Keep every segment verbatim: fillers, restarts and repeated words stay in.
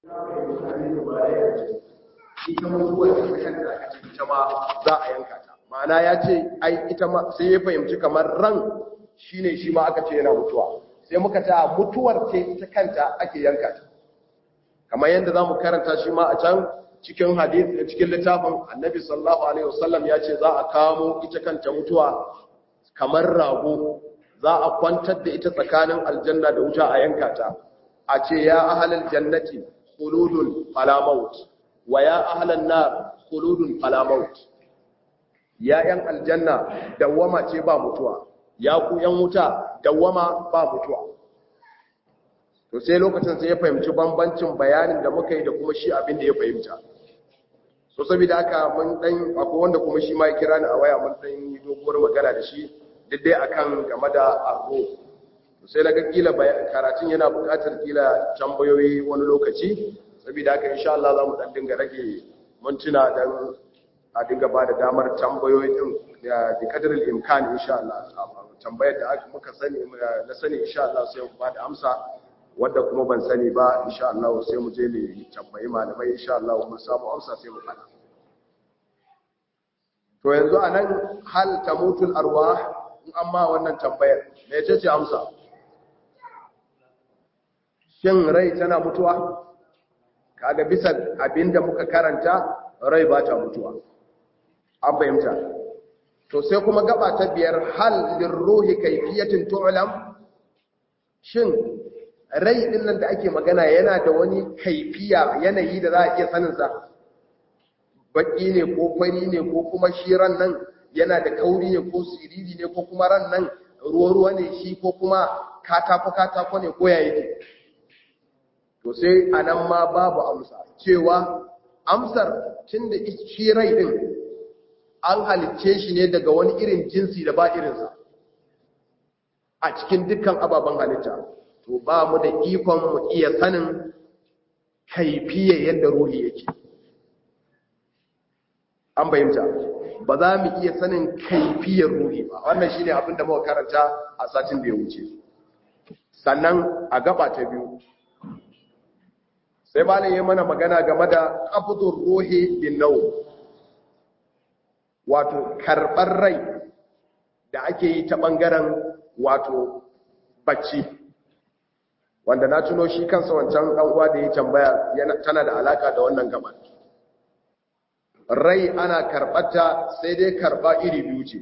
ita mutuwar da kanta aka ce ita ma za a yanka ta ma'ana ya ce ai ita ma sai ya fahimci kamar ran shine shi ma aka ce yana mutuwa sai muka ta mutuwar ce ita kanta ake yanka ta kamar yadda zamu karanta shi ma a can cikin hadisi cikin littafin Annabi sallallahu alaihi wasallam ya ce za a kamo ita kanta mutuwa kamar rago za a kwantar da ita tsakanin aljanna da wuta a yanka ta a ce ya ahlal jannati khuludun fala maut wa ya ahlan nar khuludun fala maut ya yan aljanna dawama ce ba mutuwa ya ku yan wuta dawama ba mutuwa to sai lokacin sai ya fahimci bambancin bayanin da muka yi da kuma shi abin da ya fahimta so saboda haka mun dan akwai wanda kuma shi ma ya kira ni a waya mun dan yi doguwar magana da shi duk dai akan game da arro sai na ga kila karatun yana buƙatar kila tambayoyi wani lokaci saboda haka insha Allah za mu dan dinga rage mintuna dan a dinga ba da damar tambayoyi din da kadarin imkan insha Allah tambayar da aka muka sani na sani insha Allah sai mu ba da amsa wanda kuma ban sani ba insha Allah sai mu je ne tambayi malamai insha Allah mun samu amsa sai mu fada to yanzu anan hal tamutul arwah in amma wannan tambayar me ce ce amsa shin rai tana mutuwa kaga bisa abinda muka karanta rai ba ta mutuwa an fahimta to sai kuma gaba ta biyar hal lirruhi kayfiyatin tu'lam shin rai din nan da ake magana yana da wani kaifiya yanayi da za a iya sanin sa baki ne ko fari ne ko kuma shi ran nan yana da kauri ne ko siriri ne ko kuma ran nan ruwa ruwa ne shi ko kuma katako katako ne ko ya yake to sai anan ma babu amsa cewa amsar tunda shi rai din an halicce shi ne daga wani irin jinsi da ba irinsa a cikin dukkan ababen halitta to ba mu da ikon mu iya sanin kaifiyar yadda ruhi yake an bayyanta ba za mu iya sanin kaifiyar ruhi ba wannan shine abin da muka karanta a satin da ya wuce sannan a gaba ta biyu sai malam ya mana magana game da qabdur ruhi bin nawm wato karɓar rai da ake yi ta ɓangaren wato bacci wanda na tuno shi kansa wancan ɗan'uwa da ya tambaya tana da alaka da wannan gaban rai ana karɓata sai dai karɓa iri biyu ce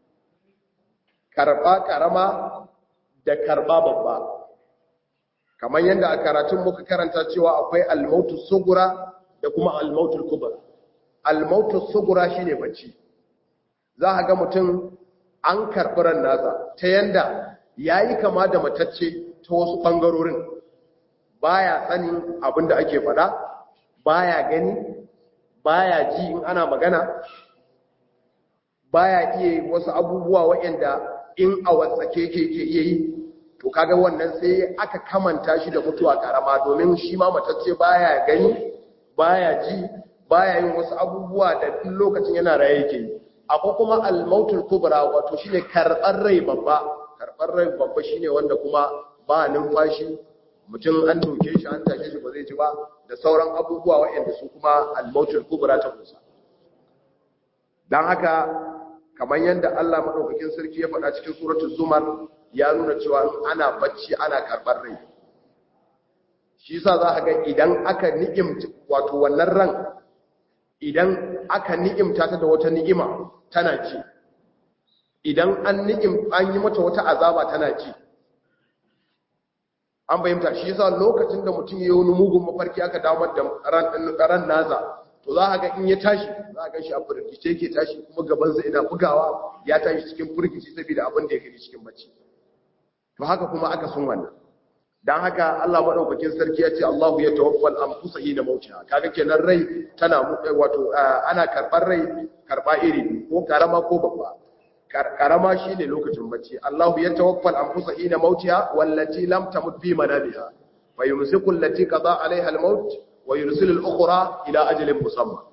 karɓa ƙarama da karɓa babba kamar yadda a karatun muka karanta cewa akwai almautu sugura da kuma almautu kubra almautu sugura shine bacci za a ga mutum an karɓi ran nasa ta yanda ya yi kama da matacce ta wasu ɓangarorin baya sanin abin da ake faɗa baya gani baya ji in ana magana baya iya wasu abubuwa waɗanda in a wasake ke ke iya yi to kaga wannan sai aka kamanta shi da mutuwa karama domin shi ma matacce baya gani baya ji baya yin wasu abubuwa da lokacin yana raye yake yi akwai kuma al-mautul kubra wato shine karbar rai babba karbar rai babba shine wanda kuma ba numfashi mutum an doke shi an tashe shi ba zai ji ba da sauran abubuwa waɗanda su kuma al-mautul kubra ta kusa dan haka kamar yanda Allah madaukakin sarki ya faɗa cikin suratul zumar ya nuna cewa ana bacci ana karbar rai shi yasa za ka ga idan aka ni'imta wato wannan ran idan aka ni'imta ta da wata ni'ima tana ci idan an ni'im an yi mata wata azaba tana ci an bayyanta shi yasa lokacin da mutum ya yi wani mugun mafarki aka damar da ran ran naza to za ka ga in ya tashi za ka ga shi a furgice yake tashi kuma gaban sa ina bugawa ya tashi cikin furgici saboda abin da ya gani cikin bacci to haka kuma aka sun wannan dan haka Allah madaukakin sarki ya ce Allahu ya tawaffal anfusa hina mautiha kaga kenan rai tana wato ana karbar rai karba iri ko karama ko babba karama shine lokacin bacci Allahu ya tawaffal anfusa hina mautiha wallati lam tamut fi manamiha fayumsiku allati qada alaiha almaut wa yursilu al-ukhra ila ajalin musamma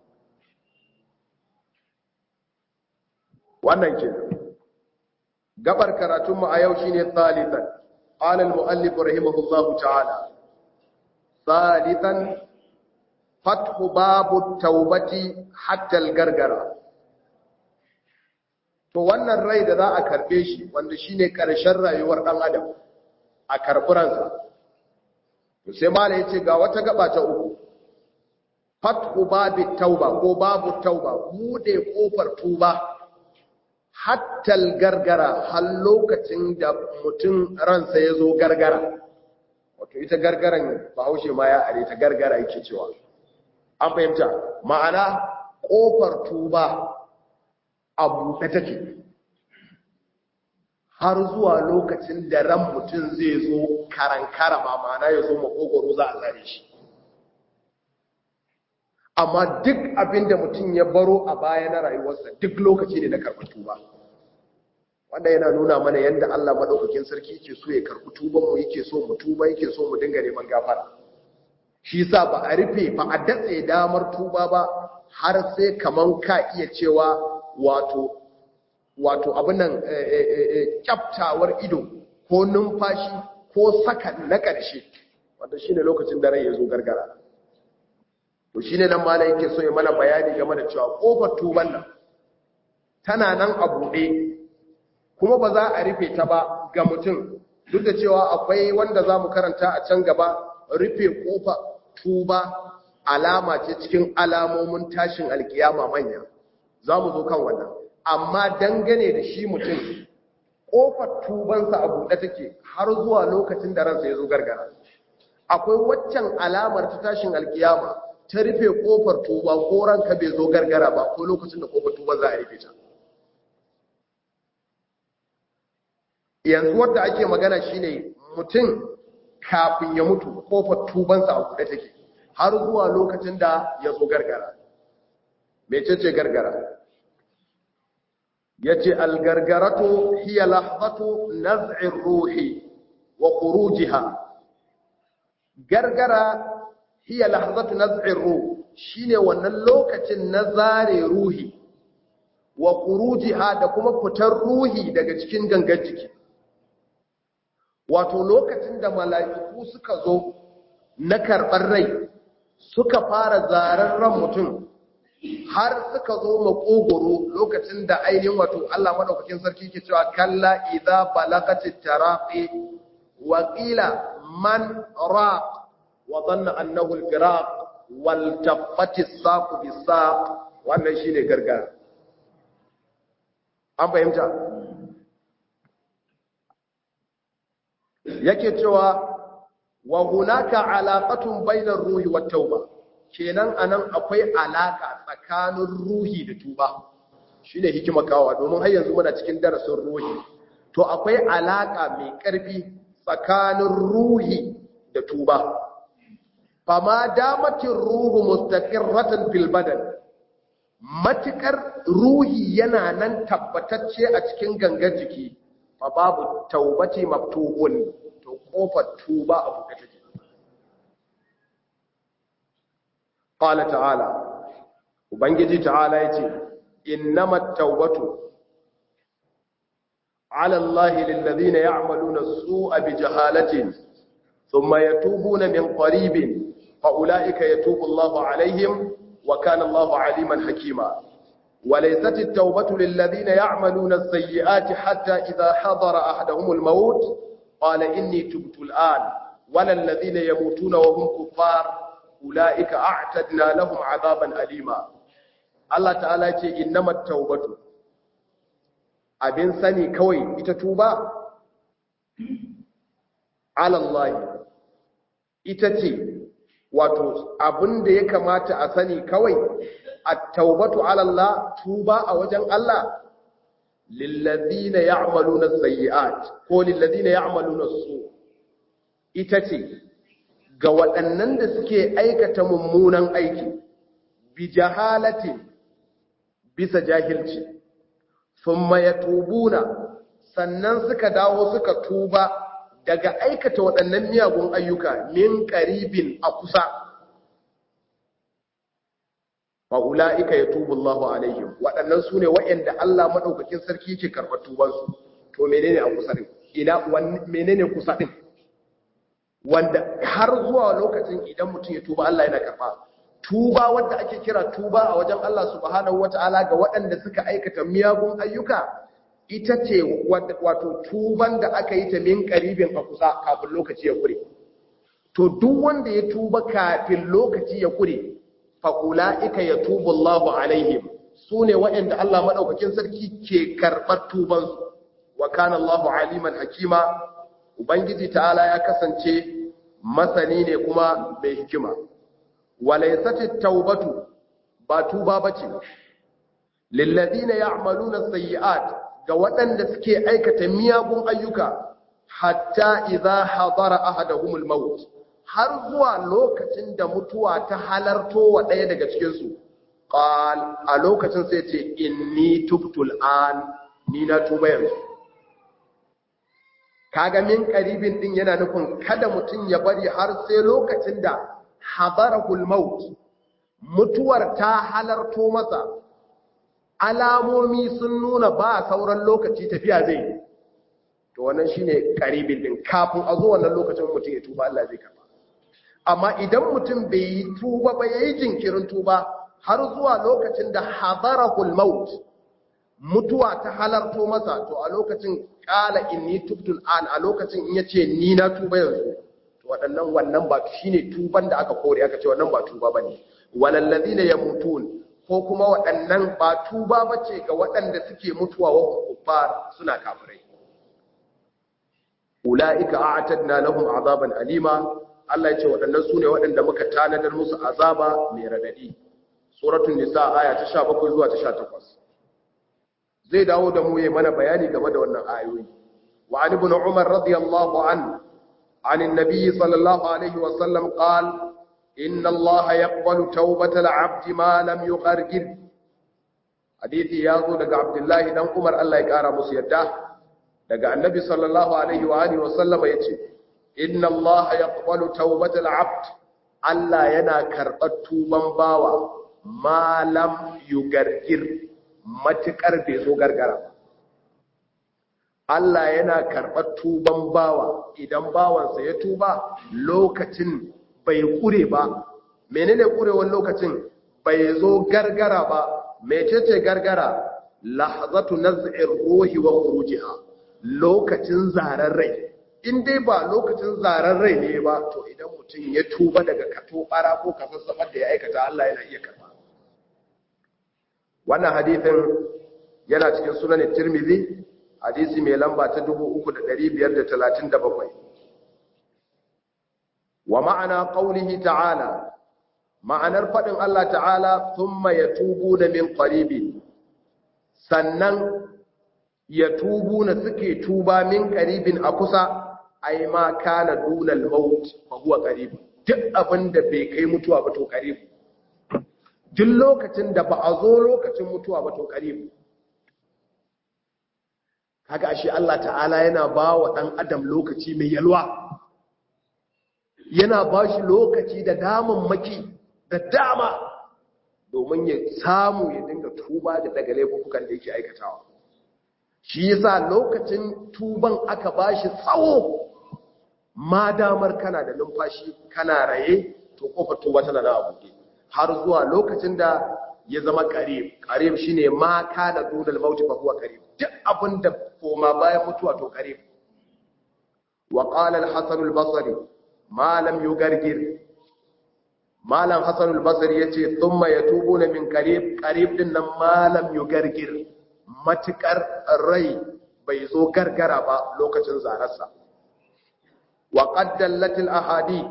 wannan kenan gabar karatun mu a yau shine thalithan قال المؤلف رحمه الله تعالى thalithan fathu babu taubati hatta al-gargara. To wannan rai da za a karbe shi wanda shine karshen rayuwar dan adam a karburansa, to sai malai yace ga wata gaba ta uku, fathu babu tauba ko babu tauba, bude kofar tuba hatta al-gargara, har lokacin da mutum ransa ya zo gargara. Wato ita gargaran Bahaushe ma ya are ta gargara yake cewa, an fahimta, ma'ana kofar tuba a buɗe take har zuwa lokacin da ran mutum zai zo karankara, ma ma'ana ya zo makogoro za a zare shi. Amma duk abinda mutum ya baro a baya na rayuwarsa duk lokaci ne na karɓar tuba. Wanda yana nuna mana yadda Allah maɗaukakin sarki yake so ya karɓi tubanmu, yake so mu tuba, yake so mu dinga neman gafara. Shi sa ba a rufe, ba a datse damar tuba ba har sai kaman ka iya cewa wato wato abin nan kyaftawar ido ko numfashi ko sakan na ƙarshe, wanda shine lokacin da rai ya zo gargara. To shine nan malai yake so ya mana bayani game da cewa kofar tuban nan tana nan a buɗe, kuma ba za a rufe ta ba ga mutum, duk da cewa akwai wanda za mu karanta a can gaba, rufe kofa tuba alama ce cikin alamomin tashin alkiyama manya, za mu zo kan wannan. Amma dangane da shi mutum, kofar tubansa a buɗe take har zuwa lokacin da ransa ya zo gargara. Akwai waccan alamar ta tashin alkiyama ta rufe kofar tuba ko ranka bai zo gargara ba, ko lokacin da kofar tuban za a rufe ta. Yanzu wadda ake magana shine mutum kafin ya mutu kofar tubansa a buɗe take har zuwa lokacin da ya zo gargara. Mecece gargara? Yace al-gargaratu hiya lahzatu naz'i ruhi wa khurujiha. Gargara hiya lahzatu naz'i ruh, shine wannan lokacin na zare ruhi wa khurujiha, da kuma fitar ruhi daga cikin gangan jiki. Wato lokacin da mala'iku suka zo na karɓar rai suka fara zaren ran mutum har suka zo makogoro, lokacin da ainihin wato Allah madaukakin sarki ke cewa kalla idza balagatit taraqi wa qila man raq wa dhanna annahu al-firaq wal tafatis saq bis-saq. Wannan shine gargara. An fahimta? Yake cewa wa hunaka alaqatun bainar ruhi wat tauba, kenan anan akwai alaka tsakanin ruhi da tuba. Shine hikima kawa, domin har yanzu muna cikin darasin ruhi. To akwai alaka mai karfi tsakanin ruhi da tuba. Fama damatin ruhu mustaqirratan fil badan, matukar ruhi yana nan tabbatacce a cikin gangan jiki, fa babu taubati maftuhun, to kofar tuba a buɗe take. Qala ta'ala, ubangiji ta'ala yace innamat taubatu ala allahi lil ladina ya'maluna as-su'a bi jahalatin thumma yatubuna min qaribin fa ulaika yatubu Allahu alaihim wa kana Allahu aliman hakima. وليست التوبة للذين يعملون السيئات حتى إذا حضر أحدهم الموت قال إني تبت الآن ولا الذين يموتون وهم كفار أولئك أعتدنا لهم عذابا أليما. الله تعالى يقول إنما التوبة أبين سني كوي إتتوبة على الله إتتي wato abin da ya kamata a sani kawai at-taubatu ala Allah, tuba a wajen Allah, lilladhina ya'maluna as-sayyi'at ko lilladhina ya'maluna as-su, ita ce ga waɗannan da suke aikata mummunan aiki bi jahalatin, bisa jahilci, thumma yatubuna, sannan suka dawo suka tuba daga aikata waɗannan miyagun ayyuka min qaribin, a kusa, fa ulaika yatubu Allahu alaihim, waɗannan sune waɗanda Allah madaukakin sarki yake karɓar tuban su. To menene a kusa din? Ina menene kusa din? wanda har zuwa lokacin idan mutum ya tuba Allah yana karba tuba wanda ake kira tuba a wajen Allah subhanahu wataala ga waɗanda suka aikata miyagun ayyuka ita ce wato tuban da aka yi ta min karibin a kusa kafin lokaci ya kure to duk wanda ya tuba kafin lokaci ya kure fa ulaika yatubu Allahu alaihim sune waɗanda Allah madaukakin sarki ke karɓar tubansu wa kana Allahu aliman hakima ubangiji ta'ala ya kasance masani ne kuma mai hikima walaysatit taubatu ba tuba bace lil ladina ya'maluna sayyi'at ga waɗanda suke aikata miyagun ayyuka hatta idza hadara ahaduhumul maut har zuwa lokacin da mutuwa ta halarto wa ɗaya daga cikin su qal a lokacin sai ce inni tubtul an ni na tuba yanzu kaga min qaribin din yana nufin kada mutun ya bari har sai lokacin da hadarahul maut mutuwar ta halarto masa alamomi sun nuna ba sauran lokaci tafiya zai to wannan shine qaribin din kafin a zo wannan lokacin mutun ya tuba Allah zai karba amma idan mutum bai yi tuba ba yayi jinkirin tuba har zuwa lokacin da hadarahul maut mutuwa ta halarto masa to a lokacin qala inni tubtul an a lokacin in yace ni na tuba yanzu to waɗannan wannan ba shine tuban da aka kore aka ce wannan ba tuba bane walal ladina yamutun ko kuma waɗannan ba tuba bace ga waɗanda suke mutuwa wa kuffar suna kafirai ulaika a'tadna lahum azaban alima Allah ya ce waɗannan sune waɗanda muka tanadar musu azaba mai radadi suratul nisa aya ta sha bakwai zuwa ta sha takwas zai dawo da mu yayin mana bayani game da wannan ayoyi wa an ibn umar radiyallahu an an annabi sallallahu alaihi wa sallam qala inna allaha yaqbalu tawbatal abdi ma lam yughargir hadisi yazo daga abdullahi dan umar Allah ya kara musu yadda daga annabi sallallahu alaihi wa alihi wa sallam yace inna allaha yaqbalu tawbatal abd Allah yana karɓar tuban bawa ma lam yugargir matuƙar bai zo gargara ba Allah yana karɓar tuban bawa idan bawansa ya tuba lokacin bai kure ba menene kurewar lokacin bai zo gargara ba mecece gargara lahzatu naz'ir ruhi wa khurujiha lokacin zarar rai in dai ba lokacin zarar rai ne ba to idan mutum ya tuba daga kato bara ko kasassabar da ya aikata Allah yana iya karɓa wannan hadithin yana cikin sunan Tirmidhi hadisi mai lamba ta dubu uku da ɗari biyar da talatin da bakwai wa ma'ana qaulihi ta'ala ma'anar fadin Allah ta'ala thumma yatubuna min qaribin sannan yatubuna suke tuba min qaribin a kusa ai ma kana dunal maut fa huwa qarib duk abinda bai kai mutuwa ba to qarib duk lokacin da ba a zo lokacin mutuwa ba to karibu kaga ashe Allah ta'ala yana ba wa ɗan adam lokaci mai yalwa yana ba shi lokaci da damammaki da dama domin ya samu ya dinga tuba da daga laifukan da yake aikatawa shi yasa lokacin tuban aka ba shi tsawo ma damar kana da numfashi kana raye to kofar tuba tana na abuɗe har zuwa lokacin da ya zama qarib qarib shine ma kana dunal mauti fa huwa qarib duk abinda koma bayan mutuwa to qarib wa qala al-hasan al-basri ma lam yugargir malam hasan al-basri yace thumma yatubuna min qarib qarib din nan ma lam yugargir matikar rai bai zo gargara ba lokacin zararsa wa qad dallat al-ahadith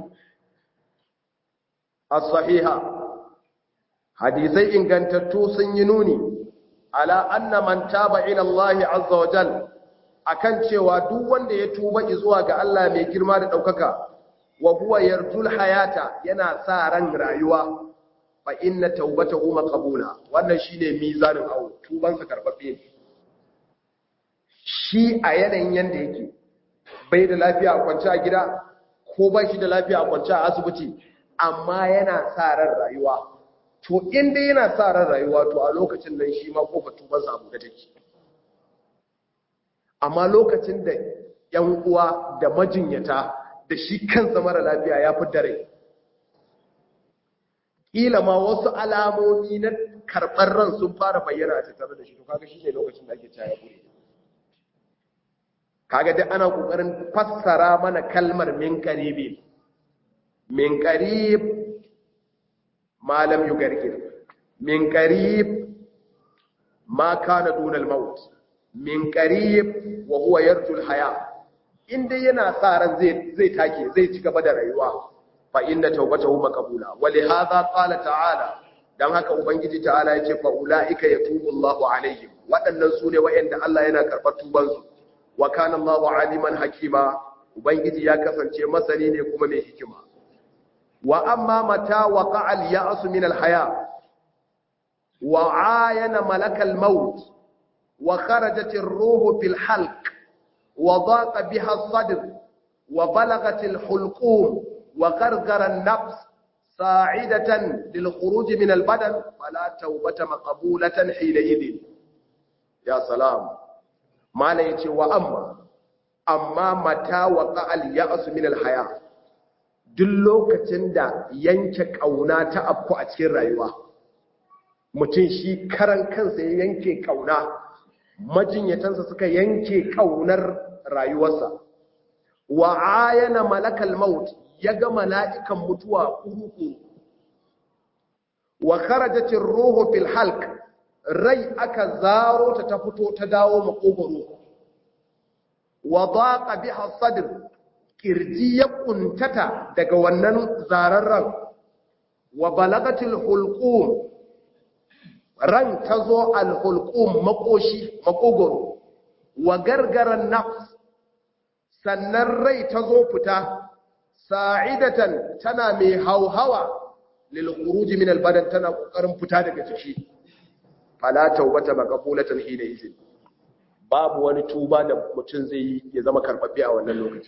as-sahiha hadisai ingantattu sun yi nuni ala anna man taba ila Allah azza wa jal akan cewa duk wanda ya tuba zuwa ga Allah mai girma da daukaka wa huwa yarjul hayata yana sa ran rayuwa fa inna tawbatahu maqbula wannan shine mizanin awu tuban sa karbabbe shi a yanayin yanda yake bai da lafiya a kwance a gida ko ba shi da lafiya a kwance a asibiti amma yana sa ran rayuwa to inda yana sa ran rayuwa to a lokacin nan shi ma kofar tuban sa abu da take amma lokacin da yan uwa da majinyata da shi kansa mara lafiya ya fi dare kila ma wasu alamomi na karɓar ran sun fara bayyana a tattare da shi to kaga shi ne lokacin da ake cewa ya gure kaga dai ana kokarin fassara mana kalmar min qaribi min qarib malam yugargir min qarib ma kana duna al-maut min qarib wa huwa yarju al-haya inda yana sa ran zai zai take zai ci gaba da rayuwa fa inna tawbatahu maqbula wa li hadha qala ta'ala dan haka ubangiji ta'ala yace fa ulaika yatubu Allahu alaihim wadannan sune wayanda Allah yana karbar tuban su wa kana Allahu aliman hakima ubangiji ya kasance masani ne kuma mai hikima wa amma mata waqa'a al-ya'as min al-haya wa 'ayana malak al-maut wa kharajat ar-ruh fil halq wa daqa biha as-sadr wa balagat al-hulqum wa gargara an-nafs sa'idatan lil-khuruj min al-badan fala tawbata maqbulatan hina idin ya salam mala yace wa amma amma mata waqa al-ya'as min al-haya duk lokacin da yanke kauna ta afku a cikin rayuwa mutum shi karan kansa ya yanke kauna majinyatansa suka yanke kaunar rayuwarsa wa ayana malakal maut yaga mala'ikan mutuwa kuruku wa kharajatir ruhu fil halq rai aka zaro ta ta fito ta dawo makogoro wa daqa biha sadr kirji ya kuntata daga wannan zararran wa balagatil hulqum ran tazo al hulqum makoshi makogoro wa gargaran nafs sannan rai tazo fita sa'idatan tana mai hauhawa lil khuruj min al badan tana kokarin fita daga jiki fala tawbata maqbulatan hina izin babu wani tuba da mutum zai yi ya zama karbabbe a wannan lokacin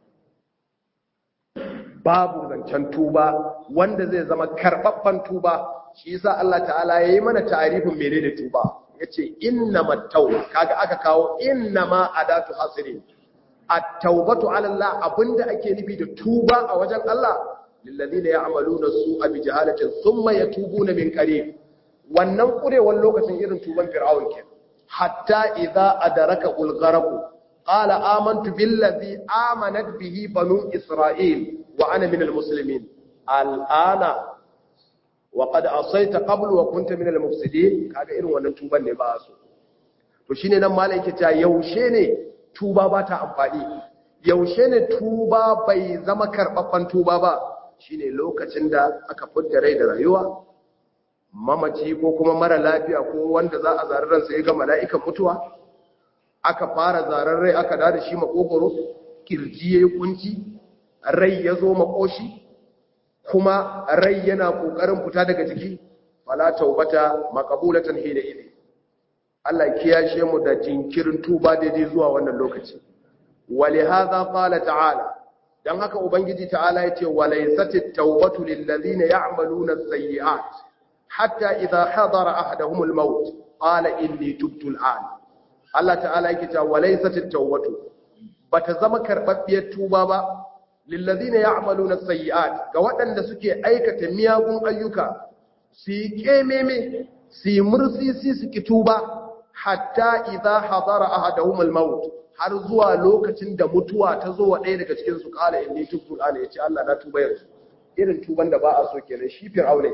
babu zancen tuba wanda zai zama karbabban tuba shi yasa Allah ta'ala yayi mana ta'arifin menene tuba yace innamat tawba kaga aka kawo innama adatu hasrin at-taubatu 'ala Allah abinda ake nufi da tuba a wajen Allah lilladheena ya'maluna su'a bi jahalatin thumma yatubuna min qarib wannan kurewar lokacin irin tuban fir'aun ke hatta idza adraka al-gharq qala amantu billadhi amanat bihi banu isra'il wa ana min al-muslimin al'ana wa qad asayta qablu wa kunta min al-mufsidin kaga irin wannan tuban ne ba so to shine nan malai yake cewa yaushe ne tuba ba ta amfani yaushe ne tuba bai zama karɓaɓɓen tuba ba shine lokacin da aka fudda rai da rayuwa mamaci ko kuma mara lafiya ko wanda za a zarar ransa ya ga mala'ikan mutuwa aka fara zarar rai aka da shi makogoro kirji yayi kunci rai ya zo makoshi kuma rai yana kokarin fita daga jiki fala taubata maqbulatan hina idin Allah ya kiyashe mu da jinkirin tuba daidai zuwa wannan lokaci wali hadha qala ta'ala dan haka ubangiji ta'ala yace walaysatit tawbatu lil ladina ya'maluna as-sayyi'at hatta idha hadara ahaduhum al-maut qala inni tubtu al-an Allah ta'ala yake cewa walaysatit tawbatu bata zama karbabbiyar tuba ba lil ladina ya'maluna as-sayyi'at ga waɗanda suke aikata miyagun ayyuka su yi kememe su yi mursisi su ki tuba hatta idza hadara ahaduhum al-maut har zuwa lokacin da mutuwa ta zo wa ɗaya daga cikin su kala inni tubtu al-an yace Allah na tuba yanzu irin tuban da ba a so kenan shi fir'aune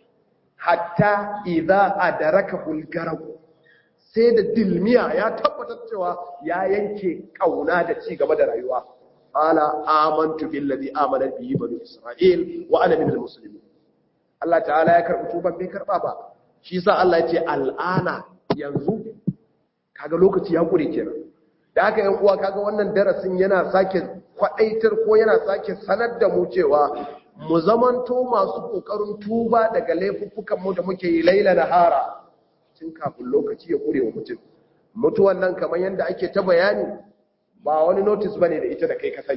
hatta idza adraka al-garq sai da dilmiya ya tabbatar cewa ya yanke kauna da ci gaba da rayuwa qala amantu billazi amana bihi banu isra'il wa ana minal muslimin Allah ta'ala ya karbi tuban bai karba ba shi yasa Allah ya ce al'ana yanzu kaga lokaci ya kure kenan da haka yan uwa kaga wannan darasin yana sake kwadaitar ko yana sake sanar da mu cewa mu zamanto masu kokarin tuba daga laifuffukan mu da muke yi laila nahara tun kafin lokaci ya kure wa mutum mutuwan nan kamar yanda ake ta bayani ba wani notice bane da ita da kai ka sani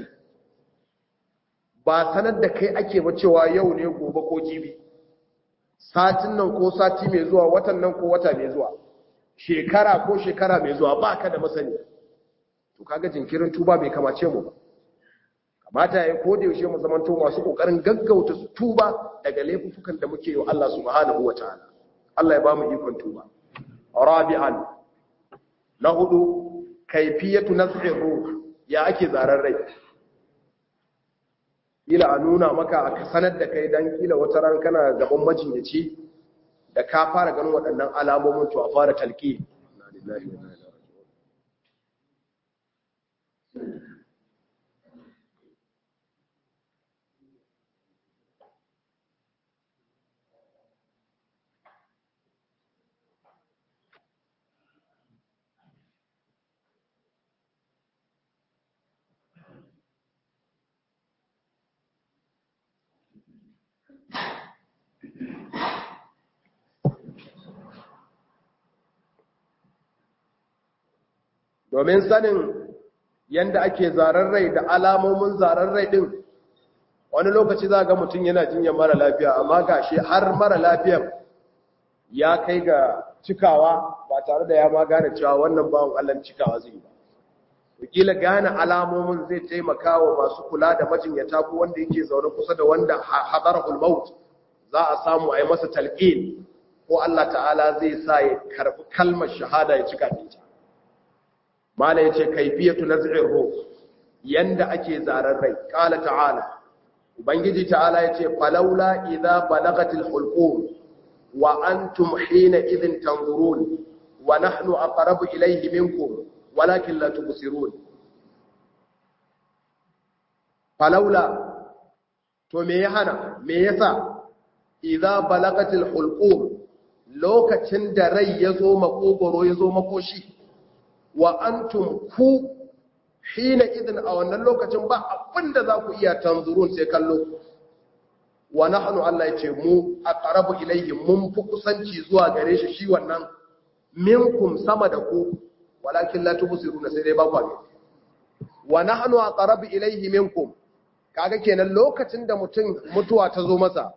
ba sanar da kai ake ba cewa yau ne gobe ko jibi satin nan ko sati mai zuwa watan nan ko wata mai zuwa shekara ko shekara mai zuwa ba ka da masani to kaga jinkirin tuba bai kamace mu ba kamata ya ko da yaushe mu zamanto masu kokarin gaggauta su tuba daga laifukan da muke yi wa Allah subhanahu wataala Allah ya ba mu ikon tuba rabi'an na hudu kaifiyatu naz'i ruh ya ake zarar rai kila a nuna maka a sanar da kai dan kila wata ran kana gaban majinyaci da ka fara ganin waɗannan alamomin to a fara talqi inna lillahi wa inna ilaihi raji'un domin sanin yanda ake zarar rai da alamomin zarar rai din wani lokaci za ga mutum yana jinyar mara lafiya amma gashi har mara lafiyar ya kai ga cikawa ba tare da ya ma gane cewa wannan bawon Allah cikawa zai ba wakila gane alamomin zai taimaka wa masu kula da majinyata ko wanda yake zaune kusa da wanda hadarul maut za a samu a yi masa talqin ko Allah ta'ala zai sa ya karbi kalmar shahada ya cika ta mala yace kaifiyatu naz'ir ruh yanda ake zarar rai qala ta'ala ubangiji ta'ala yace falawla idza balagatil hulqum wa antum hina idhin tanzurun wa nahnu aqrabu ilayhi minkum walakin la tubsirun falawla to me ya hana me yasa idza balagatil hulqum lokacin da rai yazo makogoro yazo makoshi wa antum ku hina idin a wannan lokacin ba abinda za ku iya tanzurun sai kallo wa nahnu Allah yace mu aqrabu ilayhi mun fi kusanci zuwa gare shi shi wannan minkum sama da ku walakin la tubsiruna sai dai ba ku wa nahnu aqrabu ilayhi minkum kaga kenan lokacin da mutum mutuwa ta zo masa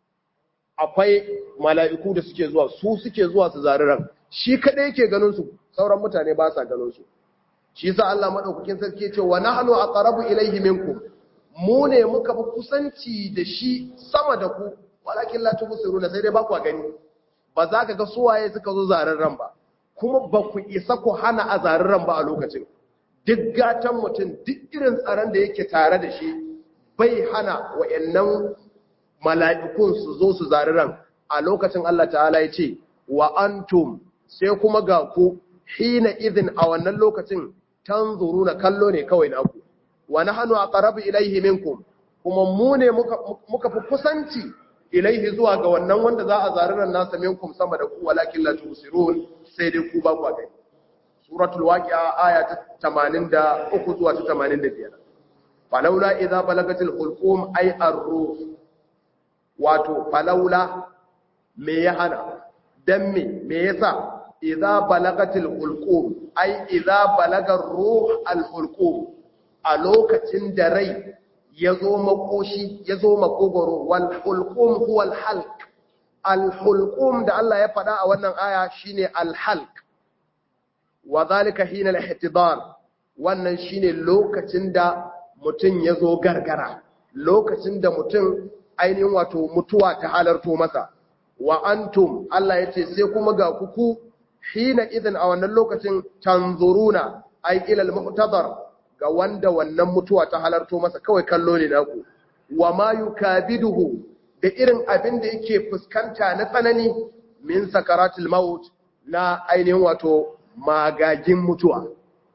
akwai mala'iku da suke zuwa su suke zuwa su zari ran shi kadai yake ganin su sauran mutane ba sa ganin su shi yasa Allah madaukakin sarki yace wa nahnu aqrabu ilayhi minkum mu ne muka fi kusanci da shi sama da ku walakin la tubsiruna sai dai ba ku gani ba za ka ga suwaye suka zo zarin ran ba kuma ba ku isa ku hana a zarin ran ba a lokacin duk gatan mutum duk irin tsaron da yake tare da shi bai hana wayannan mala'ikun su zo su zarin ran a lokacin Allah ta'ala yace wa antum sai kuma ga ku hina idin a wannan lokacin tanzuruna kallo ne kawai naku wa nahnu aqrabu ilayhi minkum kuma mu ne muka muka fi kusanci ilaihi zuwa ga wannan wanda za a zariran nasa minkum sama da ku walakin la tusirun sai dai ku ba ku gani suratul waqi'a aya ta tamanin da uku zuwa ta tamanin da biyar falawla idza balagatil hulqum ay ar-ruh wato falawla me ya hana dan me me yasa idza balagatil hulqum ay idza balagar ruh al-hulqum a lokacin da rai yazo makoshi yazo makogoro wal hulqum huwa al-halq al-hulqum da Allah ya faɗa a wannan aya shine al-halq wa zalika hina al-ihtidar wannan shine lokacin da mutun yazo gargara lokacin da mutun ainihin wato mutuwa ta halarto masa wa antum Allah yace sai kuma ga kuku hina idan a wannan lokacin tanzuruna ay ila al-muhtadar ga wanda wannan mutuwa ta halarto masa kawai kallo ne naku wa ma yukabiduhu da irin abin da yake fuskanta na tsanani min sakaratul maut na ainihin wato magagin mutuwa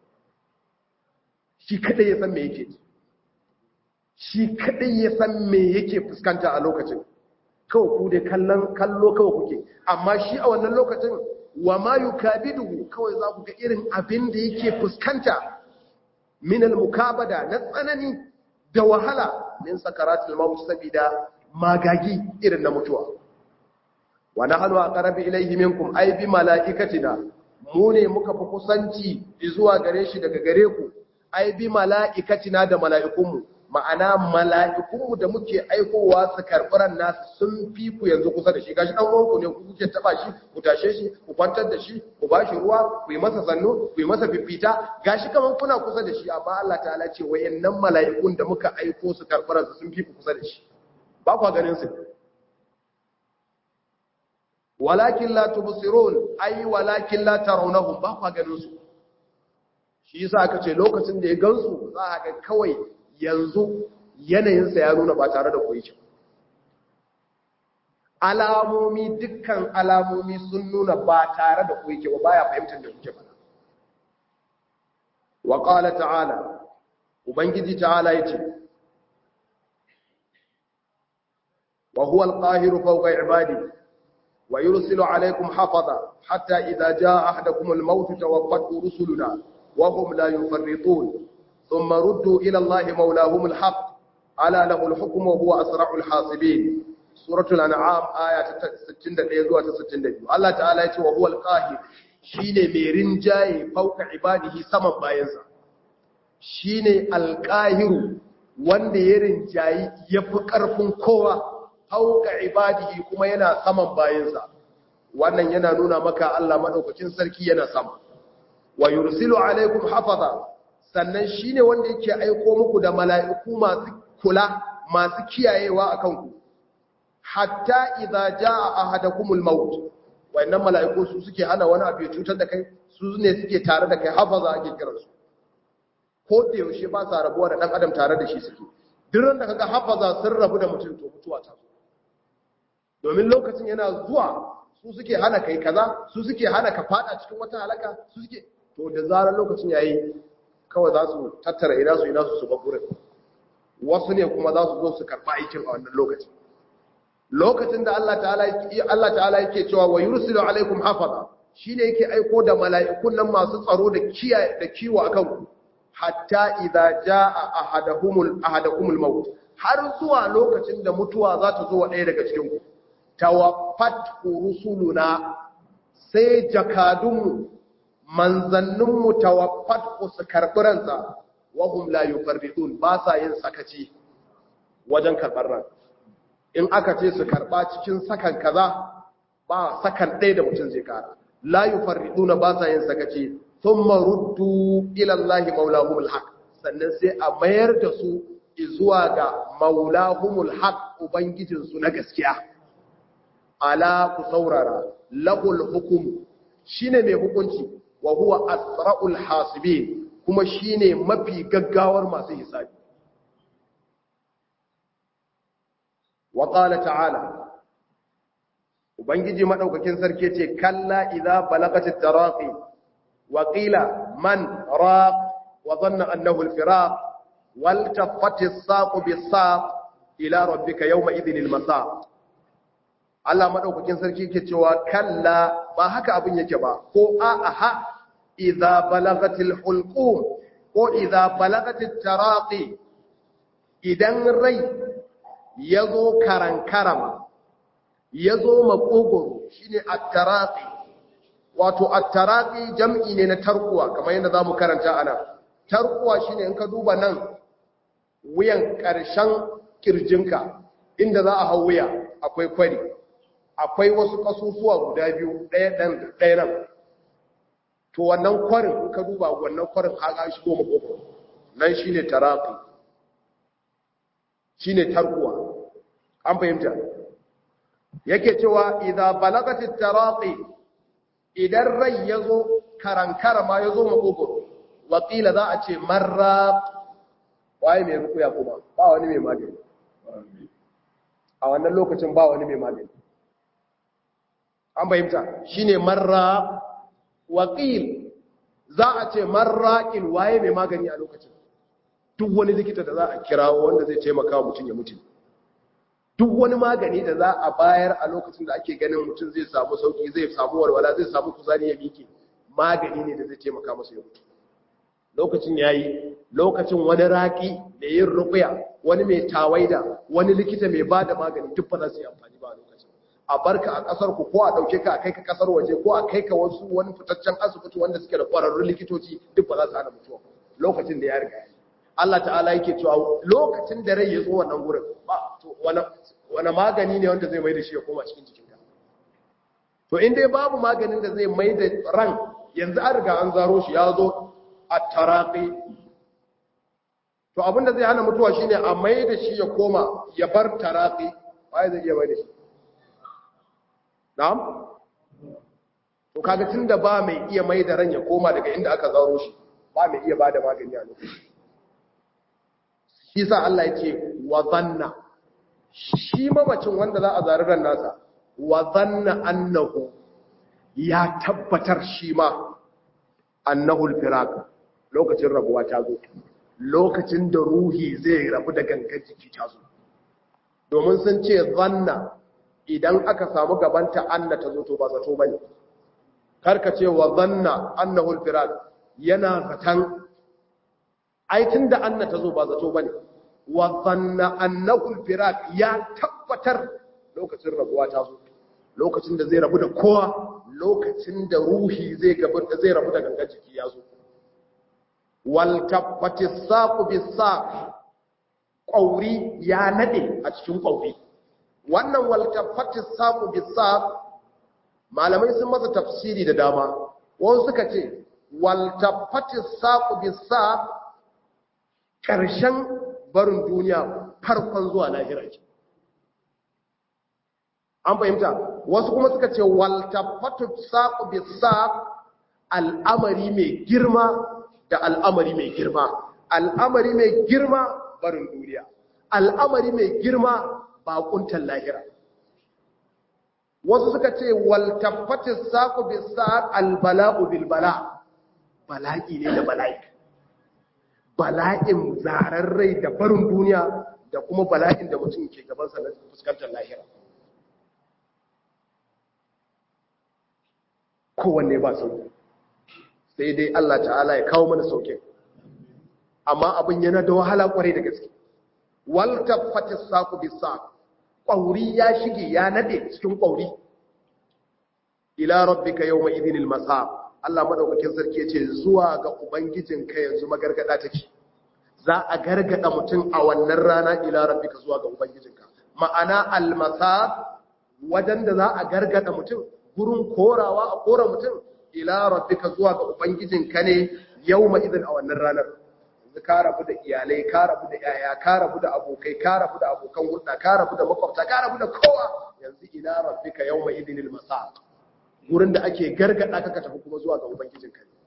shi kadai ya san me yake shi kadai ya san me yake fuskanta a lokacin kawai ku dai kallon kallo kawai kuke amma shi a wannan lokacin wa ma yukabiduhu kawai za ku ga irin abin da yake fuskanta min al-mukabada na tsanani da wahala min sakaratul maut sabida magagi irin na mutuwa wa nahnu aqrabu ilayhi minkum ay bi malaikatina mu ne muka fi kusanci zuwa gare shi daga gare ku ay bi malaikatina da malaikunmu ma'ana mala'ikunmu da muke aikowa su karɓi nasu sun fi ku yanzu kusa da shi gashi dan uwanku ne ku kuke taba shi ku tashe shi ku kwantar da shi ku bashi ruwa ku yi masa sannu ku yi masa fifita gashi kaman kuna kusa da shi amma Allah ta'ala ce wayannan mala'ikun da muka aiko su karɓi ransa sun fi ku kusa da shi ba ku ganin su walakin la tubsirun ay walakin la tarawnahum ba ku ganin su shi yasa aka ce lokacin da ya gansu za a ga kawai yanzu yanayinsa ya nuna ba tare da koyi alamomi dukkan alamomi sun nuna ba tare da koyi ba baya fahimtar da kuke ba wa qala ta'ala ubangiji ta'ala yace wa huwa al-qahiru fawqa ibadihi wa yursilu alaykum hafaza hatta idha jaa ahadakum al-maut tawaffatu rusuluna wa hum la yufarritun ثم ردوا إلى الله مولاهم الحق على له الحكم وهو أسرع الحاسبين سورة الأنعام آية ستين دقيقة ستين دقيقة الله تعالى يقول وهو القاهر شيني ميرين جاي فوق عباده سمن باينسا شيني القاهر wanda ya rinjayi ya fi ƙarfin kowa hauka ibadihi kuma yana saman bayansa wannan yana nuna maka Allah madaukakin sarki yana sama wa yursilu alaikum hafaza sannan shi ne wanda yake aiko muku da mala'iku masu kula masu kiyayewa a kanku hatta idza jaa ahadakumul maut wayannan mala'iku su suke hana wani abu ya cutar da kai su ne suke tare da kai hafaza ake kiransu ko da yaushe ba sa rabuwa da dan adam tare da shi suke duk ran da kaga hafaza sun rabu da mutum to mutuwa ta zo domin lokacin yana zuwa su suke hana kai kaza su suke hana ka fada cikin wata halaka su suke to da zarar lokacin yayi kawai za su tattara ina su ina su su baburin wasu ne kuma za su zo su karɓa aikin a wannan lokacin lokacin da Allah ta'ala Allah ta'ala yake cewa wa yursilu alaikum hafaza shine yake aiko da mala'ikun nan masu tsaro da kiyaye da kiwo akan ku hatta idza jaa ahaduhumul ahadukumul maut har zuwa lokacin da mutuwa za ta zo wa ɗaya daga cikin ku tawaffat rusuluna sai jakadunmu manzanninmu tawaffat ku su karɓi ransa wahum la yufarridun ba sa yin sakaci wajen karɓar ran in aka ce su karɓa cikin sakan kaza ba sakan ɗaya da mutum zai kara la yufarriduna ba sa yin sakaci thumma ruddu ila Allahi maulahumul haq sannan sai a mayar da su zuwa ga maulahumul haq ubangijin su na gaskiya ala ku saurara lahul hukum shine mai hukunci wa huwa asra'ul hasibin kuma shine mafi gaggawar masu hisabi wa qala ta'ala ubangiji madaukakin sarki ce kalla idza balagatit taraqi wa qila man raq wa dhanna annahu al-firaq wal tafatis saqu bis-saq ila rabbika yawma idhinil masaq Allah madaukakin sarki yake cewa kalla ba haka abin yake ba ko a aha idza balagatil hulqum ko idza balagatit taraqi idan rai yazo karankarama yazo makogoro shine at-taraqi wato at-taraqi jam'i ne na tarkuwa kamar yadda zamu karanta ana tarkuwa shine in ka duba nan wuyan karshen kirjinka inda za a hawo wuya akwai kwari akwai wasu kasusuwa guda biyu ɗaya ɗan ɗaya nan to wannan kwarin in ka duba wannan kwarin haka shi goma goma nan shi ne taraki shi ne tarkuwa an fahimta yake cewa idan balagatit taraki idan rai ya zo karankara ma ya zo makogoro wakila za a ce marra waye mai rukuya kuma ba wani mai magani a wannan lokacin ba wani mai magani an fahimta shine marra waqil za a ce marraqin waye mai magani a lokacin duk wani likita da za a kirawo wanda zai taimaka wa mutum ya mutu duk wani magani da za a bayar a lokacin da ake ganin mutum zai samu sauki zai samu walwala zai samu kuzari ya miƙe magani ne da zai taimaka masa ya mutu lokacin yayi lokacin wani raki da yin ruqya wani mai tawaida wani likita mai bada magani duk ba za su yi amfani ba a lokacin a barka a kasar ku ko a dauke ka a kai ka kasar waje ko a kai ka wasu wani fitaccen asibiti wanda suke da kwararrun likitoci duk ba za su hana mutuwa lokacin da ya riga Allah ta'ala yake cewa lokacin da rai ya zo wannan gurin ba to wani wani magani ne wanda zai mai da shi ya koma cikin jikinka to in dai babu maganin da zai mai da ran yanzu an riga an zaro shi ya zo a taraqi to abinda zai hana mutuwa shine a mai da shi ya koma ya bar taraqi wai zai iya mai da shi na'am to kaga tunda ba mai iya mai da ran ya koma daga inda aka zaro shi ba mai iya bada magani a lokacin shi sa Allah yake wa zanna shi mamacin wanda za a zari ran nasa wa zanna annahu ya tabbatar shi ma annahu al-firaq lokacin rabuwa ta zo lokacin da ruhi zai rabu da gangan jiki ta zo domin sun ce zanna idan aka samu gabanta anna ta zo to ba zato bane karka ce wa zanna annahu al-firaq yana zatan aitin da anna ta zo ba zato bane wa zanna annahu al-firaq ya tabbatar lokacin rabuwa ta zo lokacin da zai rabu da kowa lokacin da ruhi zai gabu da zai rabu da gangan jiki ya zo wal tabbati saqu bis-saq qauri ya nade a cikin qauri wannan wal tabbati saqu bis-saq malamai sun masa tafsiri da dama wasu suka ce wal tabbati saqu bis-saq karshen barin duniya farkon zuwa lahira ce an fahimta wasu kuma suka ce wal tabbatu saqu bis-saq al'amari mai girma da al'amari mai girma al'amari mai girma barin duniya al'amari mai girma bakuntan lahira wasu suka ce wal tabbatu saqu bis-saq al-bala'u bil-bala bala'i ne da bala'i bala'in zarar rai da barin duniya da kuma bala'in da mutum ke gabansa na fuskantar lahira kowanne ba sauki sai dai Allah ta'ala ya kawo mana sauki amma abin yana da wahala kwarai da gaske wal tafati saqu bisaq qauri ya shige ya nade cikin qauri ila rabbika yawma idhinil masaq Allah madaukakin sarki yace zuwa ga ubangijinka yanzu magargada take za a gargada mutum a wannan rana ila rabbika zuwa ga ubangijinka ma'ana al masaq wajen da za a gargada mutum gurin korawa a kora mutum ila rabbika zuwa ga ubangijinka ne yawma idin a wannan ranar yanzu ka rabu da iyalai ka rabu da yaya ka rabu da abokai ka rabu da abokan hulɗa ka rabu da makwabta ka rabu da kowa yanzu ila rabbika yawma idinil masaq gurin da ake gargada ka ka tafi kuma zuwa ga ubangijinka ne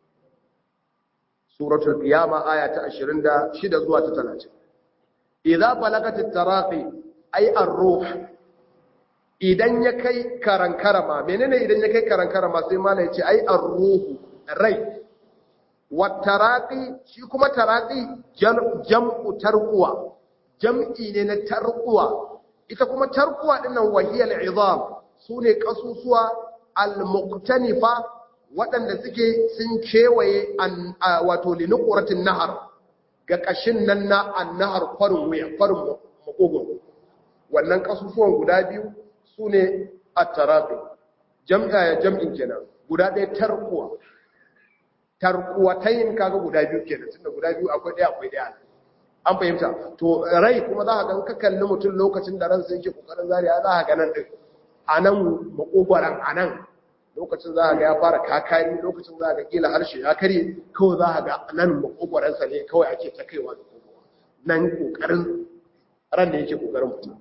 suratul qiyama aya ta ashirin da shida zuwa ta talatin idza balagatit taraqi ay ar-ruh idan ya kai karankarama menene idan ya kai karankarama sai mala ya ce ai ar-ruhu rai wa taraqi shi kuma taraqi jam'u tarquwa jam'i ne na tarquwa ita kuma tarquwa dinnan wahiyal izam sune kasusuwa al-muqtanifa waɗanda suke sun kewaye an wato linuqratin nahar ga kashin nan na an-nahar farin wuya farin makogon wannan kasusuwan guda biyu su ne a tarafi jam'in kenan guda ɗaya tarkuwa tarkuwa ta yin kaga guda biyu kenan tunda guda biyu akwai ɗaya akwai ɗaya an fahimta to rai kuma za a ga ka kalli mutum lokacin da ransa yake kokarin zariya za a ga nan ɗin a nan makogwaran a nan lokacin za a ga ya fara kakari lokacin za a ga kila harshe ya karye kawai za a ga nan makogwaransa ne kawai ake ta kaiwa da kogowa nan kokarin ran da yake kokarin mutum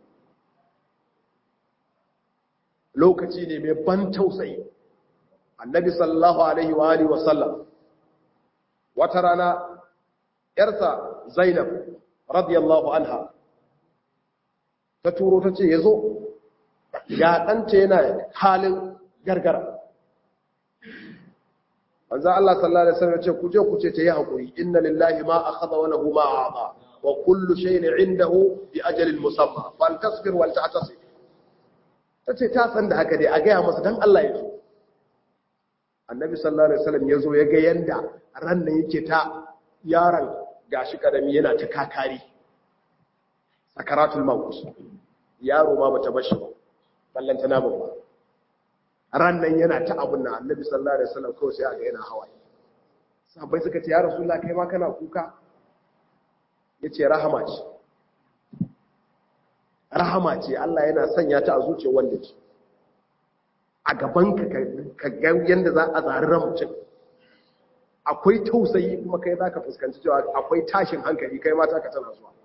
lokaci ne mai ban tausayi annabi sallallahu alaihi wa alihi wasallam wata rana yarsa zainab radiyallahu anha ta turo ta ce yazo ya danta yana halin gargara manzo Allah sallallahu alaihi wasallam ya ce ku je ku ce ta yi hakuri inna lillahi ma akhadha wa lahu ma a'ta wa kullu shay'in 'indahu bi ajalin musamma fal tasbir wal ta'tasib ta ce ta san da haka dai a gaya masa don Allah ya zo annabi sallallahu alaihi wasallam ya zo ya ga yanda ran nan yake ta yaron gashi karami yana ta kakari sakaratul maut yaro ma bata bashi ba ballanta na babba ran nan yana ta abun nan annabi sallallahu alaihi wasallam kawai sai a ga yana hawaye sahabbai suka ce ya rasulullah kai ma kana kuka yace rahama ce rahama ce Allah yana sanya ta a zuciyar wanda ce a gaban ka ka ga yanda za a zari ran mutum akwai tausayi kuma kai zaka fuskanci cewa akwai tashin hankali kai mata ka tana zuwa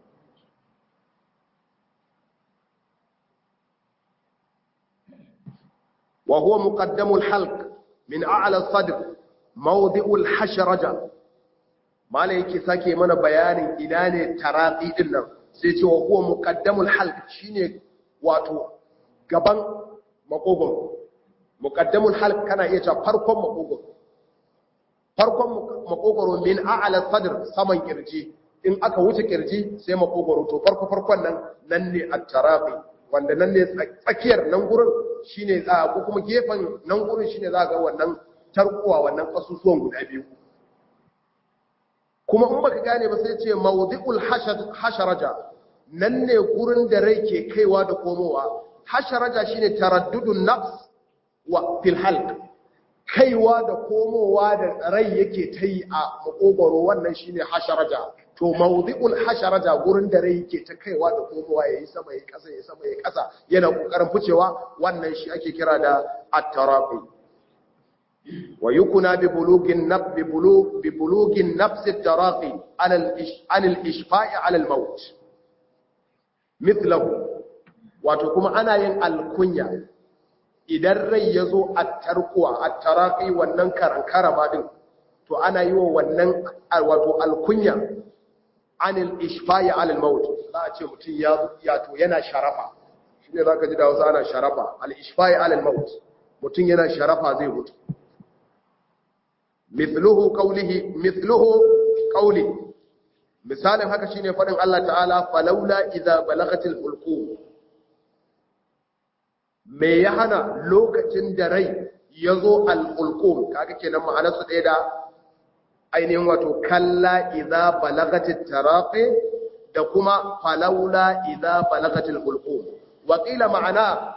wa huwa muqaddamul halq min a'la as-sadr mawdi'ul hashraja malai yake sake mana bayanin ina ne taraqi din nan sai ce wa huwa muqaddamul halq shine wato gaban makogoro muqaddamul halq kana iya cewa farkon makogoro farkon makogoro min a'la sadr saman kirji in aka wuce kirji sai makogoro to farko farkon nan nan ne at-taraqi wanda nan ne tsakiyar nan gurin shine za ko kuma gefen nan gurin shine za ga wannan tarkuwa wannan kasusuwan guda biyu kuma in baka gane ba sai ce mawdi'ul hasharaja nan ne gurin da rai ke kaiwa da komowa hasharaja shine taraddudun nafs wa fil halq kaiwa da komowa da rai yake ta yi a makogoro wannan shine hasharaja to mawdi'ul hasharaja gurin da rai yake ta kaiwa da komowa yayi sama yayi kasa yayi sama yayi kasa yana kokarin ficewa wannan shi ake kira da at-taraqi wa yukuna bi bulugin nab bi bulug bi bulugin nafs at-taraqi ala al-an al-ishfa'i ala al-maut mithlahu wato kuma ana yin al-kunya idan rai ya zo a tarkuwa a taraƙi wannan karankara ma din to ana yi wa wannan wato alkunya anil ishfa'i alal maut za a ce mutum ya ya to yana sharafa shine zaka ji da wasu ana sharafa al ishfa'i alal maut mutum yana sharafa zai mutu mithluhu qawlihi mithluhu qawli misalin haka shine fadin Allah ta'ala falawla idza balagatil hulqum me ya hana lokacin da rai ya zo al'ulƙum kaga kenan ma'anarsu ɗaya da ainihin wato kalla iza balagatit taraƙi da kuma falaula iza balagatil ulƙum waƙila ma'ana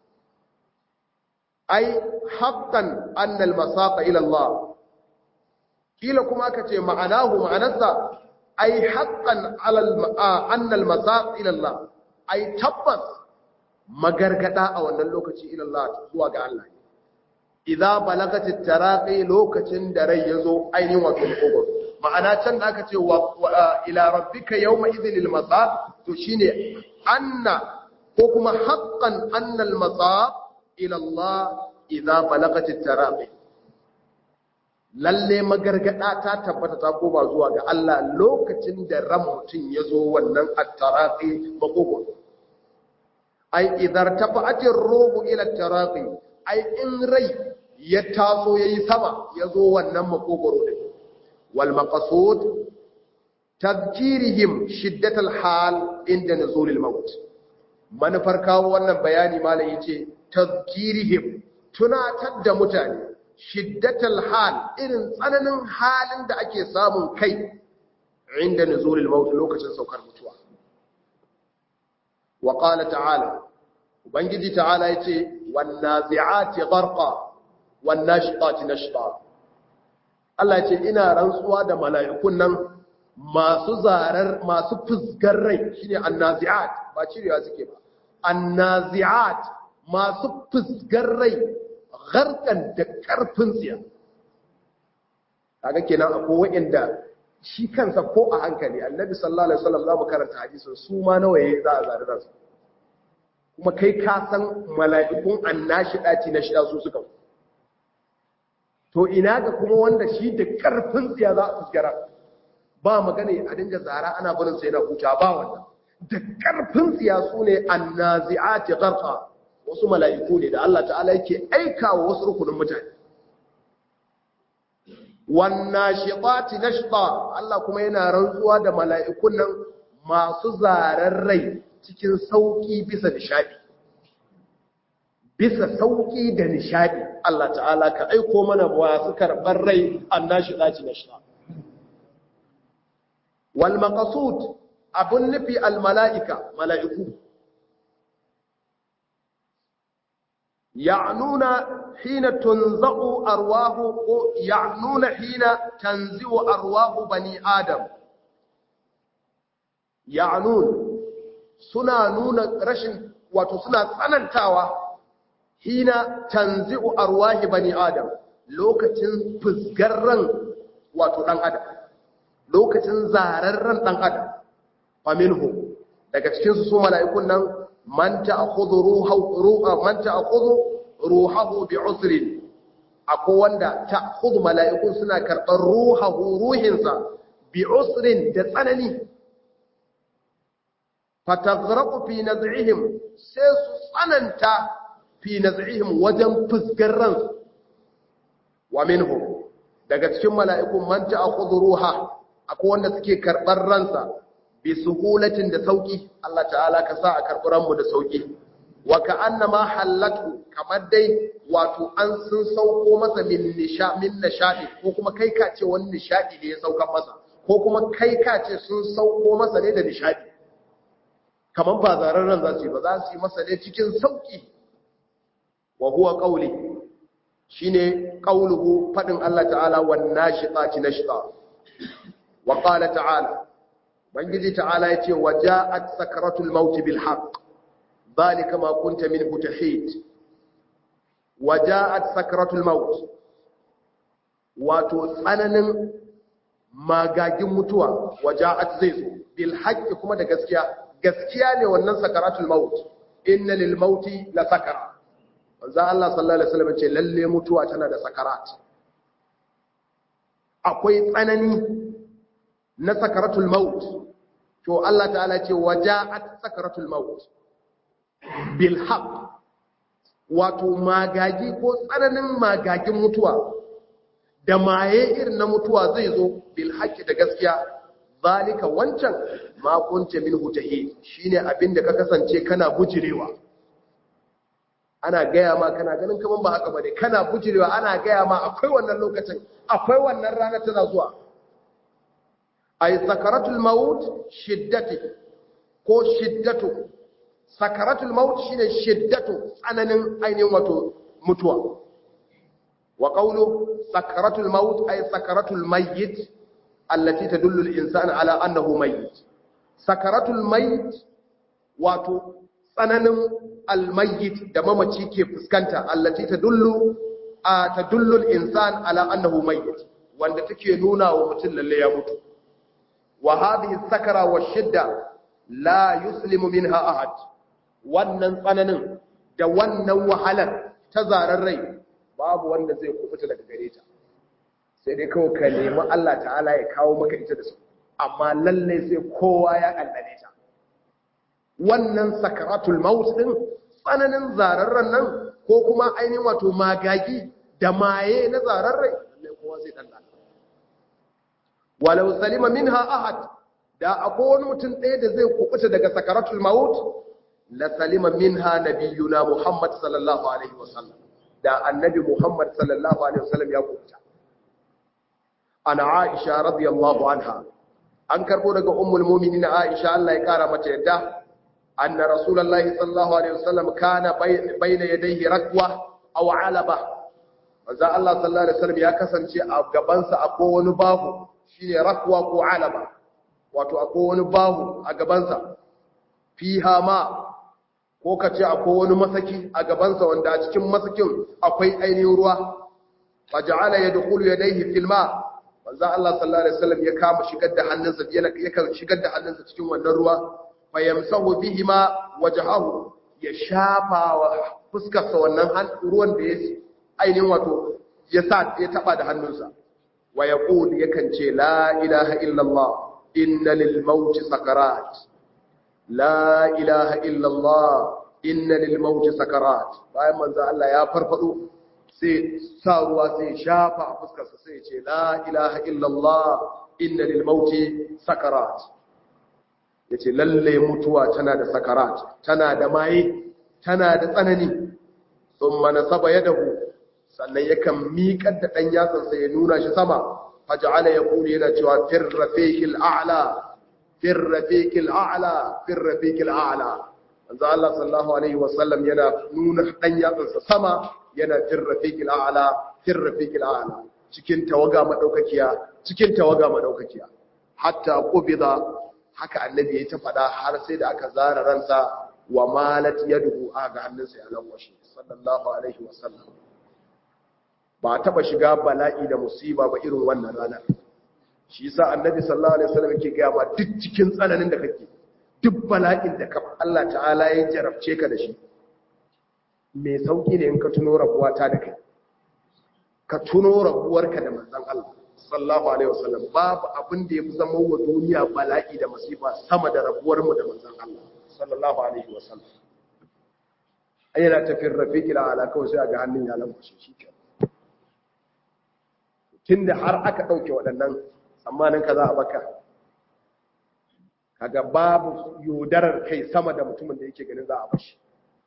ai haƙƙan annal masaƙa ilallah ƙila kuma ka ce ma'anahu ma'anarsa ai haƙƙan annal masaƙa ilallah ai tabbas magargada a wannan lokaci ilallah zuwa ga Allah idza balagatit taraqi lokacin da rai yazo ainihin wato kogo ma'ana can da aka ce wa ila rabbika yawma idhil masab to shine anna ko kuma haqqan anna al masab ila Allah idza balagatit taraqi lalle magargada ta tabbata ta koma zuwa ga Allah lokacin da ran mutun yazo wannan at-taraqi makogo ai idar tafa'atir ruhu ila taraqi ai in rai ya taso yayi sama yazo wannan makogoro din wal maqsud tadhkirihim shiddatal hal inda nuzulil maut manufar kawo wannan bayani malam yace tadhkirihim tunatar da mutane shiddatal hal irin tsananin halin da ake samun kai inda nuzulil maut lokacin saukar mutuwa wa qala ta'ala ubangiji ta'ala yace wan nazi'ati gharqa wan nashitati nashta Allah yace ina rantsuwa da mala'ikun nan masu zarar masu fusgar rai shine annazi'at ba cirewa suke ba annazi'at masu fusgar rai gharqan da karfin tsiya kaga kenan akwai wanda shi kansa ko a hankali annabi sallallahu alaihi wasallam zamu karanta hadisin su ma nawa yayi za a zari ransu kuma kai ka san mala'ikun annashi daci na shida su suka to ina ga kuma wanda shi da karfin tsiya za a fuskara ba magana a dinga zara ana barin sai na huta ba wannan da karfin tsiya su ne annazi'ati gharqa wasu mala'iku ne da Allah ta'ala yake aikawa wasu rukunin mutane wannashitati nashta Allah kuma yana rantsuwa da mala'ikun nan masu zarar rai cikin sauki bisa nishadi bisa sauki da nishadi Allah ta'ala ka aiko mana masu karbar rai annashitati nashta wal maqsud abun nufi al mala'ika mala'iku يعنون حين تنزع أرواح يعنون حين تنزع أرواح بني آدم ya'nun suna nuna rashin wato suna tsanantawa hina tanzi'u arwahi bani adam lokacin fusgarran wato dan adam lokacin zararran dan adam faminhu daga cikin su su mala'ikun nan man ta'khudhu ruhu ruha man ta'khudhu ruhahu bi'usrin akwai wanda ta'khudhu mala'ikun suna karɓar ruhahu ruhinsa bi'usrin da tsanani fataghraqu fi naz'ihim sai su tsananta fi naz'ihim wajen fusgarran wa minhum daga cikin mala'ikun man ta'khudhu ruha akwai wanda suke karɓar ransa bi suhulatin da sauki Allah ta'ala ka sa a karɓi ranmu da sauki wa ka'annama halatu kamar dai wato an sun sauko masa min nisha min nishadi ko kuma kai ka ce wani nishadi ne ya sauka masa ko kuma kai ka ce sun sauko masa ne da nishadi kamar ba zararren za su yi ba za su yi masa ne cikin sauki wa huwa qawli shine qawluhu fadin Allah ta'ala wan nashiqati nashqa wa qala ta'ala bangiji ta'ala yace waja'at sakaratul maut bil haqq dhalika ma kunta minhu tahid waja'at sakaratul maut wato tsananin magagin mutuwa waja'at zai zo bil haqq kuma da gaskiya gaskiya ne wannan sakaratul maut inna lil mauti la sakara manzo Allah sallallahu alaihi wasallam ce lalle mutuwa tana da sakarat akwai tsanani na sakaratul maut to Allah ta'ala ce waja'at sakaratul maut bil haqq wato magagi ko tsananin magagin mutuwa da maye irin na mutuwa zai zo bil haqqi da gaskiya zalika wancan ma kunta minhu tahid shine abinda ka kasance kana bujirewa ana gaya ma kana ganin kaman ba haka bane kana bujirewa ana gaya ma akwai wannan lokacin akwai wannan rana tana zuwa ay sakaratul maut shiddati ko shiddatu sakaratul maut shine shiddatu tsananin ainihin wato mutuwa wa qawlu sakaratul maut ay sakaratul mayyit allati tadullu al-insana ala annahu mayyit sakaratul mayyit wato tsananin al-mayyit da mamaci ke fuskanta allati tadullu a tadullu al-insan ala annahu mayyit wanda take nuna wa mutum lalle ya mutu wa hadhihi sakara wa shidda la yuslimu minha ahad wannan tsananin da wannan wahalar ta zarar rai babu wanda zai kubuta daga gare ta sai dai kawai ka nemi Allah ta'ala ya kawo maka ita da su amma lalle sai kowa ya kallane ta wannan sakaratul maut din tsananin zararren nan ko kuma ainihin wato magagi da maye na zararrai lalle kowa zai dalla walau salima minha ahad da akwai wani mutum ɗaya da zai kubuta daga sakaratul maut la salima minha nabiyuna Muhammad sallallahu alaihi wasallam da annabi Muhammad sallallahu alaihi wasallam ya kubuta ana Aisha radiyallahu anha an karbo daga ummul mu'minin Aisha Allah ya kara mata yadda anna rasulullahi sallallahu alaihi wasallam kana bayna yadayhi rakwa aw alaba manzo Allah sallallahu alaihi wasallam ya kasance a gaban sa akwai wani babu shine rakwa ko alaba wato akwai wani babu a gaban sa fiha ma ko kace akwai wani masaki a gaban sa wanda a cikin masakin akwai ainihin ruwa faja'ala yadkhulu yadayhi fil ma manzo Allah sallallahu alaihi wasallam ya kama shigar da hannunsa yana yakan shigar da hannunsa cikin wannan ruwa fayamsahu bihima wajhahu ya shafa wa fuskarsa wannan ruwan da ya ainihin wato ya sa ya taba da hannunsa wa yaqul yakan ce la ilaha illa Allah inna lil mauti sakarat la ilaha illa Allah inna lil mauti sakarat bayan manzo Allah ya farfado sai sa ruwa sai shafa a fuskarsa sai ya ce la ilaha illallah inna lil mauti sakarat yace lalle mutuwa tana da sakarat tana da maye tana da tsanani thumma nasaba yadahu sannan yakan miƙar da dan yatsan sa ya nuna shi sama faj'ala yaqulu yana cewa fir rafiqil a'la fir rafiqil a'la fir rafiqil a'la manzo Allah sallallahu alaihi wasallam yana nuna dan yatsan sa sama yana fir rafiqil a'la fir rafiqil a'la cikin tawaga madaukakiya cikin tawaga madaukakiya hatta qubida haka annabi ya ta faɗa har sai da aka zara ransa wa malat yaduhu aga hannunsa ya lankwashe sallallahu alaihi wasallam. ba taba shiga bala'i da musiba ba irin wannan ranar. shi yasa annabi sallallahu alaihi wasallam yake ga ma duk cikin tsananin da kake, duk bala'in da ka Allah ta'ala ya jarabce ka da shi, mai sauki ne in ka tuno rabuwa ta da kai, ka tuno rabuwarka da manzon Allah sallallahu alaihi wasallam. babu abin da yafi zama wa duniya bala'i da musiba sama da rabuwar mu da manzon Allah sallallahu alaihi wasallam. ayyana tafir rafiqil ala kawai sai ga hannun ya lankwashe shi ke. tunda har aka dauke waɗannan tsammanin ka za a baka, kaga babu yodarar kai sama da mutumin da yake ganin za a bashi.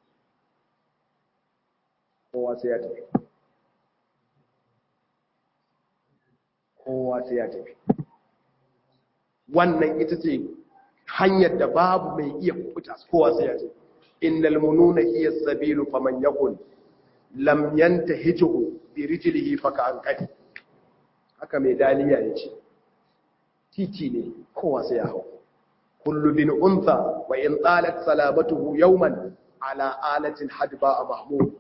kowa sai ya tafi kowa sai ya tafi wannan ita ce hanyar da babu mai iya kubuta, kowa sai ya tafi. innal mununa hiya sabilu faman yaqul lam yantahijuhu bi rijlihi faka anqadi. haka mai daliya yace titi ne kowa sai ya hau. kullu bin untha wa in talat salamatuhu yawman ala alatin hadba mahmud.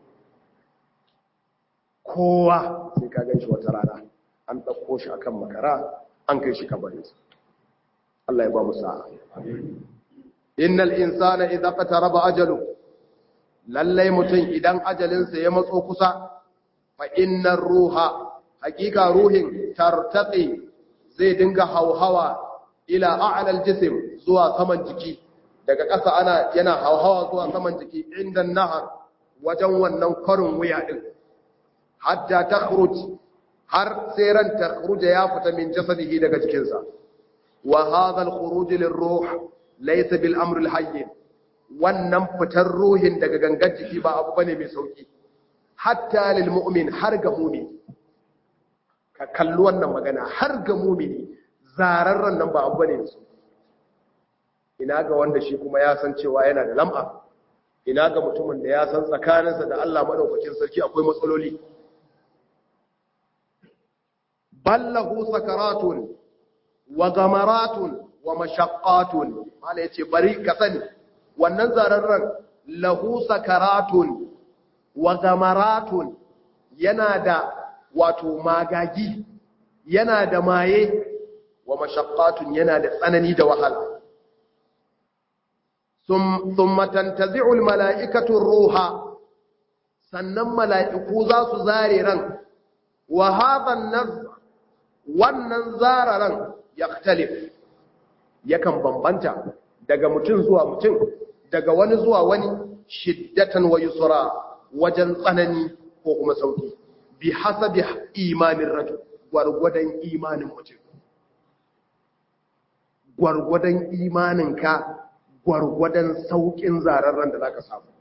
kowa sai ka ganshi wata rana an dauko shi akan makara an kai shi kabarin sa. Allah ya ba mu sa'a. innal insana idza qataraba ajalu, lallai mutum idan ajalinsa ya matso kusa, fa innar ruha, hakika ruhin tartaqi zai dinga hauhawa ila a'lal jism, zuwa saman jiki. daga ƙasa ana yana hauhawa zuwa saman jiki, inda nahar, wajen wannan kwarin wuya din, hatta takhruj, har sai ran takhruja ya fita min jasadihi, daga jikinsa. wa hadha al-khuruj lir-ruh laysa bil amr al-hayy, wannan fitar ruhin daga gangan jiki ba abu bane mai sauki. hatta lil mu'min, har ga mu'min, ka kalli wannan magana, har ga mu'mini zararran nan ba abu bane mai sauki. ina ga wanda shi kuma ya san cewa yana da lam'a, ina ga mutumin da ya san tsakaninsa da Allah madaukakin sarki akwai matsaloli. ballahu sakaratun wa gamaratun wa mashaqqatun, mala yace bari ka sani wannan zararran lahu sakaratun wa gamaratun, yana da wato magagi, yana da maye, wa mashaqqatun, yana da tsanani da wahala. thumma tantazi'u almala'ikatu ar-ruha, sannan mala'iku za su zare ran. wa hadha an-naz, wannan zararan yaktalif, yakan bambanta daga mutum zuwa mutum, daga wani zuwa wani, shiddatan wa yusra, wajen tsanani ko kuma sauki, bi hasabi imanin rajul, gwargwadon imanin mutum. gwargwadon imaninka gwargwadon saukin zararren da zaka samu.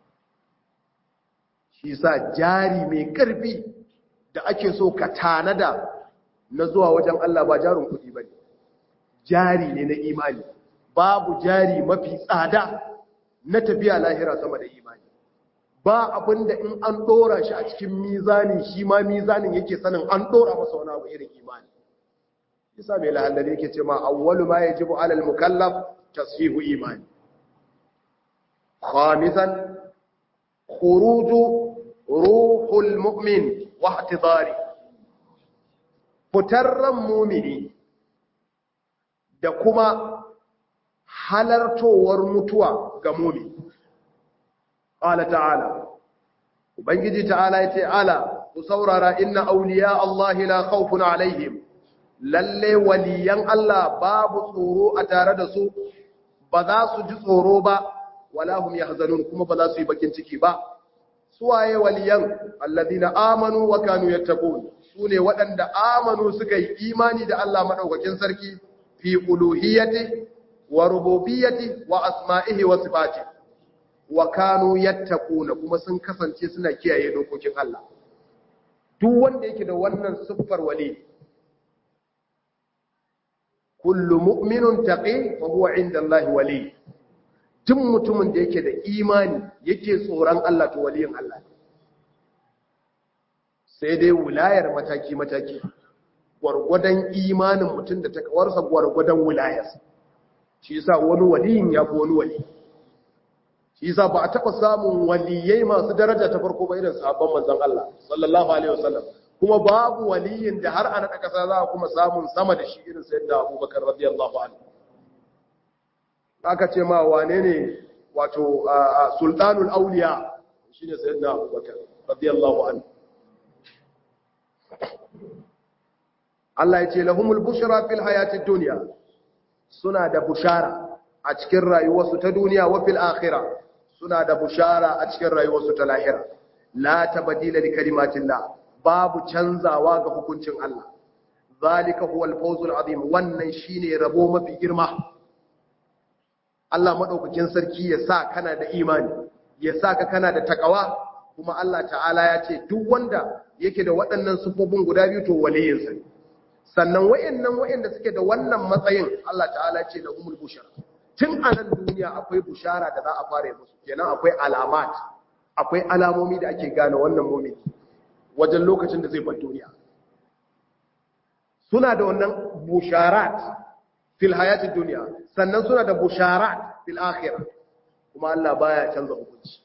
shi sa jari mai karfi da ake so ka tanada na zuwa wajen Allah ba jarin kuɗi bane, jari ne na imani. babu jari mafi tsada na tafiya lahira sama da imani. ba abinda in an dora shi a cikin mizani, shi ma mizanin yake sanin an dora masa wani abu irin imani. yasa mai lahallari yake ce ma awwalu ma yajibu alal mukallaf tashihu imani. khamisan khuruju ruhul mu'min wa ihtidari, fitarran mumini da kuma halartowar mutuwa ga mumini. qala ta'ala, ubangiji ta'ala yace ala ku saurara, inna awliya allahi la khawfun alaihim, lalle waliyan Allah babu tsoro a tare da su, ba za su ji tsoro ba, wala hum yahzanun, kuma ba za su yi bakin ciki ba. suwaye waliyan? alladina amanu wa kanu yattaqun, sune waɗanda amanu suka yi imani da Allah madaukakin sarki, fi uluhiyyati wa rububiyyati wa asma'ihi wa sifati, wa kanu yattaquna, kuma sun kasance suna kiyaye dokokin Allah. duk wanda yake da wannan siffar wali, kullu mu'minun taqi fa huwa 'inda Allah wali, duk mutumin da yake da imani yake tsoron Allah to waliyin Allah. sai dai wilayar mataki mataki, gwargwadon imanin mutum da takawarsa gwargwadon wilayarsa. shi yasa wani waliyin ya fi wani wali shi yasa ba a taɓa samun waliyai masu daraja ta farko ba irin sahabban manzon Allah sallallahu alaihi wasallam kuma babu waliyin da har ana ƙasa za a kuma samun sama da shi irin sayyidina Abubakar radiyallahu anhu aka ce ma wane ne wato sultanul auliya shine sayyidina Abubakar radiyallahu anhu Allah ya ce lahumul bushra fil hayatid dunya suna da bushara a cikin rayuwarsu ta duniya wa fil akhirah suna da bushara a cikin rayuwarsu ta lahira la tabdila li kalimatillah babu canzawa ga hukuncin Allah zalika huwal fawzul azim wannan shine rabo mafi girma Allah madaukakin sarki ya sa kana da imani ya sa ka kana da takawa kuma Allah ta'ala ya ce duk wanda yake da waɗannan sufofin guda biyu to waliyinsa ne sannan wayannan wayanda suke da wannan matsayin Allah ta'ala ce da umul bushara tun a nan duniya akwai bushara da za a fara musu kenan akwai alamat akwai alamomi da ake gane wannan mu'mini wajen lokacin da zai bar duniya suna da wannan busharat fil hayatid dunya sannan suna da busharat fil akhirah kuma Allah baya canza hukunci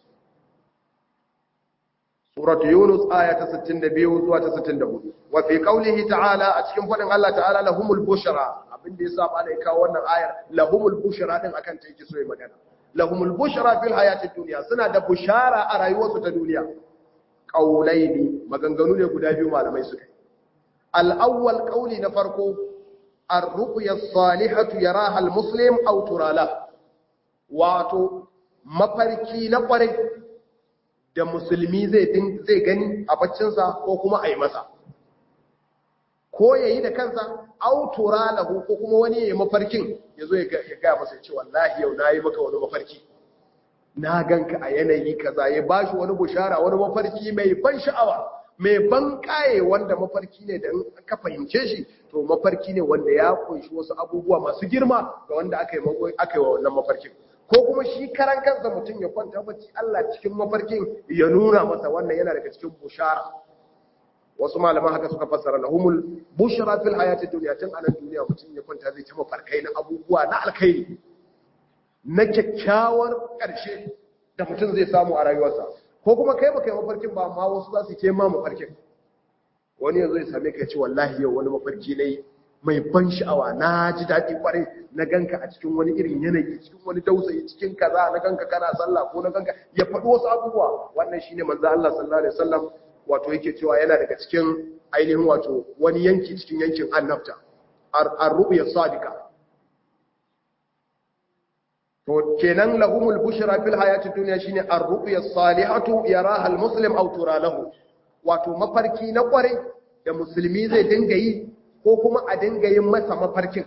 suratu yunus aya ta sittin da biyu zuwa ta sittin da hudu wa fi qawlihi ta'ala a cikin fadin Allah ta'ala lahumul bushra abinda yasa ba lai kawo wannan ayar lahumul bushra din akan ta yake so ya magana lahumul bushra fil hayatid dunya suna da bushara a rayuwarsu ta duniya qaulaini maganganu ne guda biyu malamai suka yi al-awwal qawli na farko ar-ru'ya as-salihatu yaraha al-muslim aw turala wato mafarki na kwarai da musulmi zai zai gani a baccinsa ko kuma a yi masa ko ya yi da kansa autura lahu ko kuma wani ya yi mafarkin ya zo ya gaya masa ya ce wallahi yau na yi maka wani mafarki na ganka a yanayi kaza ya ba shi wani bushara wani mafarki mai ban sha'awa mai ban kaye wanda mafarki ne da ka fahimce shi to mafarki ne wanda ya kunshi wasu abubuwa masu girma ga wanda aka yi wa wannan mafarkin ko kuma shi karan kansa mutum ya kwanta bacci Allah cikin mafarkin ya nuna masa wannan yana daga cikin bushara wasu malaman haka suka fassara lahumul bushra fil hayatid dunya tun anan duniya mutum ya kwanta zai ci mafarkai na abubuwa na alkhairi na kyakkyawar karshe da mutum zai samu a rayuwarsa ko kuma kai baka yi mafarkin ba amma wasu za su ce ma mafarkin wani yanzu ya same ka ya ce wallahi yau wani mafarki ne mai ban sha'awa na ji daɗi kwarai na ganka a cikin wani irin yanayi cikin wani dausayi cikin kaza na ganka kana sallah ko na ganka ya faɗi wasu abubuwa wannan shine manzo Allah sallallahu alaihi wasallam wato yake cewa yana daga cikin ainihin wato wani yanki cikin yankin annabta ar-ru'ya sadiqa to kenan lahumul bushra fil hayati dunya shine ar-ru'ya salihatu yaraha al-muslim aw tura lahu wato mafarki na kwarai da musulmi zai dinga yi ko kuma a dinga yin masa mafarkin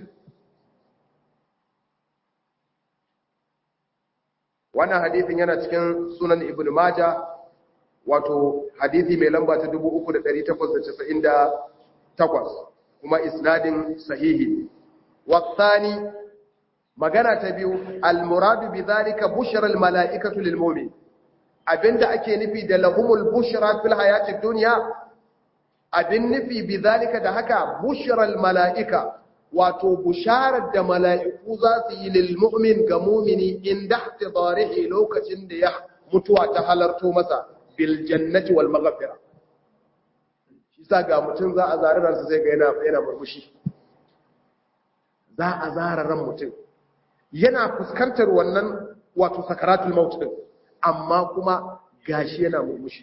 wannan hadisin yana cikin sunan ibn maja wato hadisi mai lamba ta dubu uku da ɗari takwas da casa'in da takwas kuma isnadin sahihi wasani magana ta biyu almuradu bi zalika bushra almalaikatu lilmu'min abinda ake nufi da lahumul bushra fil hayatid dunya abin nufi bi zalika da haka bushral mala'ika wato busharar da mala'iku za su yi lil mu'min ga mu'mini inda ihtidarihi lokacin da ya mutuwa ta halarto masa bil jannati wal maghfira shi sa ga mutum za a zara ransa sai ga yana yana murmushi za a zara ran mutum yana fuskantar wannan wato sakaratul maut din amma kuma gashi yana murmushi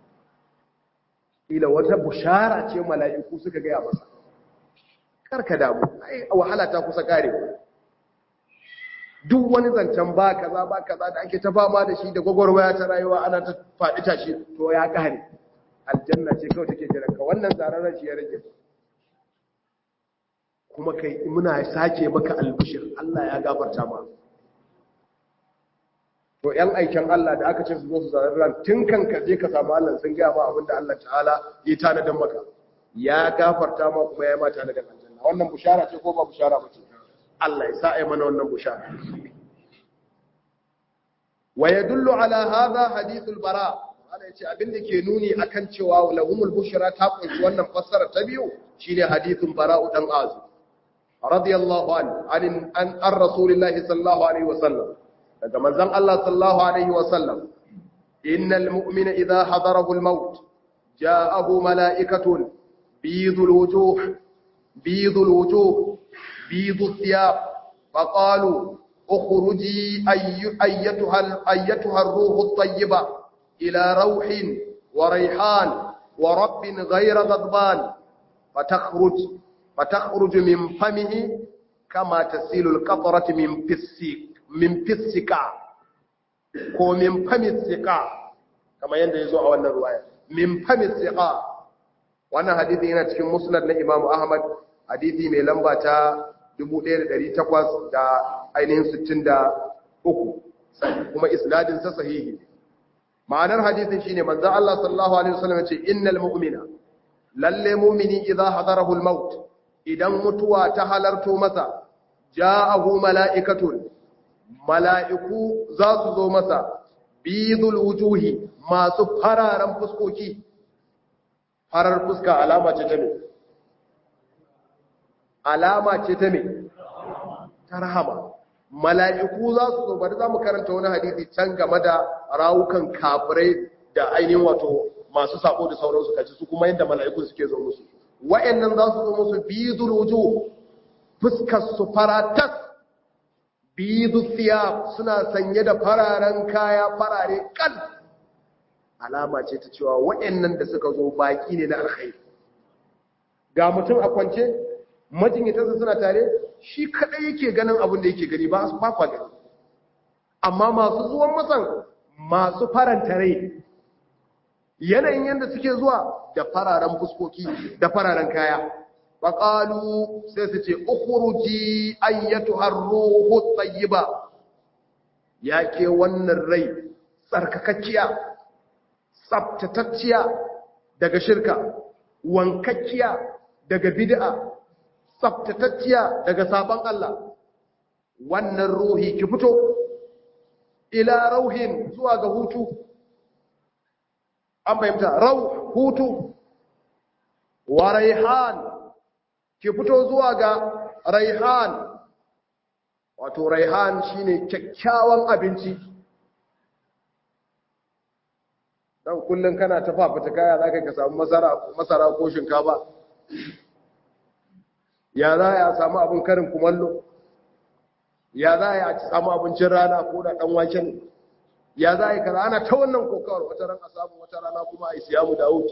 ila wata bushara ce mala'iku suka gaya masa karka damu ai wahala ta kusa kare duk wani zancen ba kaza ba kaza da ake ta fama da shi da gwagwarwaya ta rayuwa ana ta faɗi tashi to ya kare aljanna ce kawai take jiran ka wannan zararar shi ya rage kuma kai muna sake maka albishir Allah ya gafarta ma to ‘yan aikin Allah da aka ce su zo su zarar ran tun kan ka je ka samu Allah sun gaya ma abin da Allah ta'ala ya tanadar maka ya gafarta ma kuma ya ma tanadar aljanna wannan bushara ce ko ba bushara ba ce Allah ya sa ai mana wannan bushara wa yadullu ala hadha hadithul bara Allah ya ce abin da ke nuni akan cewa lahumul bushra ta kunshi wannan fassara ta biyu shine hadithun bara'u dan azu radiyallahu an an an ar-rasulillahi sallallahu alaihi wasallam daga manzon Allah sallallahu alaihi wasallam innal mu'mina idha hadarahu al-maut ja'ahu mala'ikatun bidul wujuh bidul wujuh bidul thiyab faqalu ukhruji ayyatuha ayyatuha ar-ruh at-tayyiba ila rawhin wa rayhan wa rabbin ghayra ghadban fatakhruj fatakhruj min famihi kama tasilu al-qatratu min fisik min fisika ko min famisika kamar yadda ya zo a wannan ruwaya min famisika wannan hadithi yana cikin musnad na Imam Ahmad, hadithi mai lamba ta dubu ɗaya da ɗari takwas da ainihin sittin da uku kuma isnadin sa sahihi. Ma'anar hadithin shine manzo Allah sallallahu alaihi wasallam ya ce innal mu'mina lalle mu'mini idza hadarahu al-maut idan mutuwa ta halarto masa ja'ahu mala'ikatun mala'iku za su zo masa bidul wujuhi masu fararen fuskoki. Farar fuska alama ce ta me? Alama ce ta me? Ta rahama. Mala'iku za su zo, bari za mu karanta wani hadisi can game da rawukan kafirai da ainihin wato masu sako da sauransu kaci su kuma yadda mala'iku suke zo musu. Wa'yannan za su zo musu bidul wujuh fuskar su faratas. bidu thiyab suna sanye da fararen kaya farare kal alama ce ta cewa waɗannan da suka zo baki ne na alkhairi. Ga mutum a kwance majinyatansa suna tare shi kadai yake ganin abin da yake gani ba ba kwa gani, amma masu zuwan masan masu faranta rai yanayin yadda suke zuwa da fararen fuskoki da fararen kaya. faƙalu sai su ce ukhruji ayyatuha ar-ruhu at-tayyiba, ya ke wannan rai tsarkakakkiya tsaftatacciya daga shirka, wankakkiya daga bid'a, tsaftatacciya daga sabon Allah, wannan ruhi ki fito ila rauhin zuwa ga hutu. An fahimta rauh hutu, wa raihan ki fito zuwa ga raihan, wato raihan shine kyakkyawan abinci. Dan kullun kana ta fafata kaya zaka ka samu masara masara ko shinkafa, ya za ya samu abin karin kumallo, ya za ya samu abincin rana ko da dan wake ne, ya za ya kaza ana ta wannan kokawar, wata ran a samu wata rana kuma ai siyamu Dawud.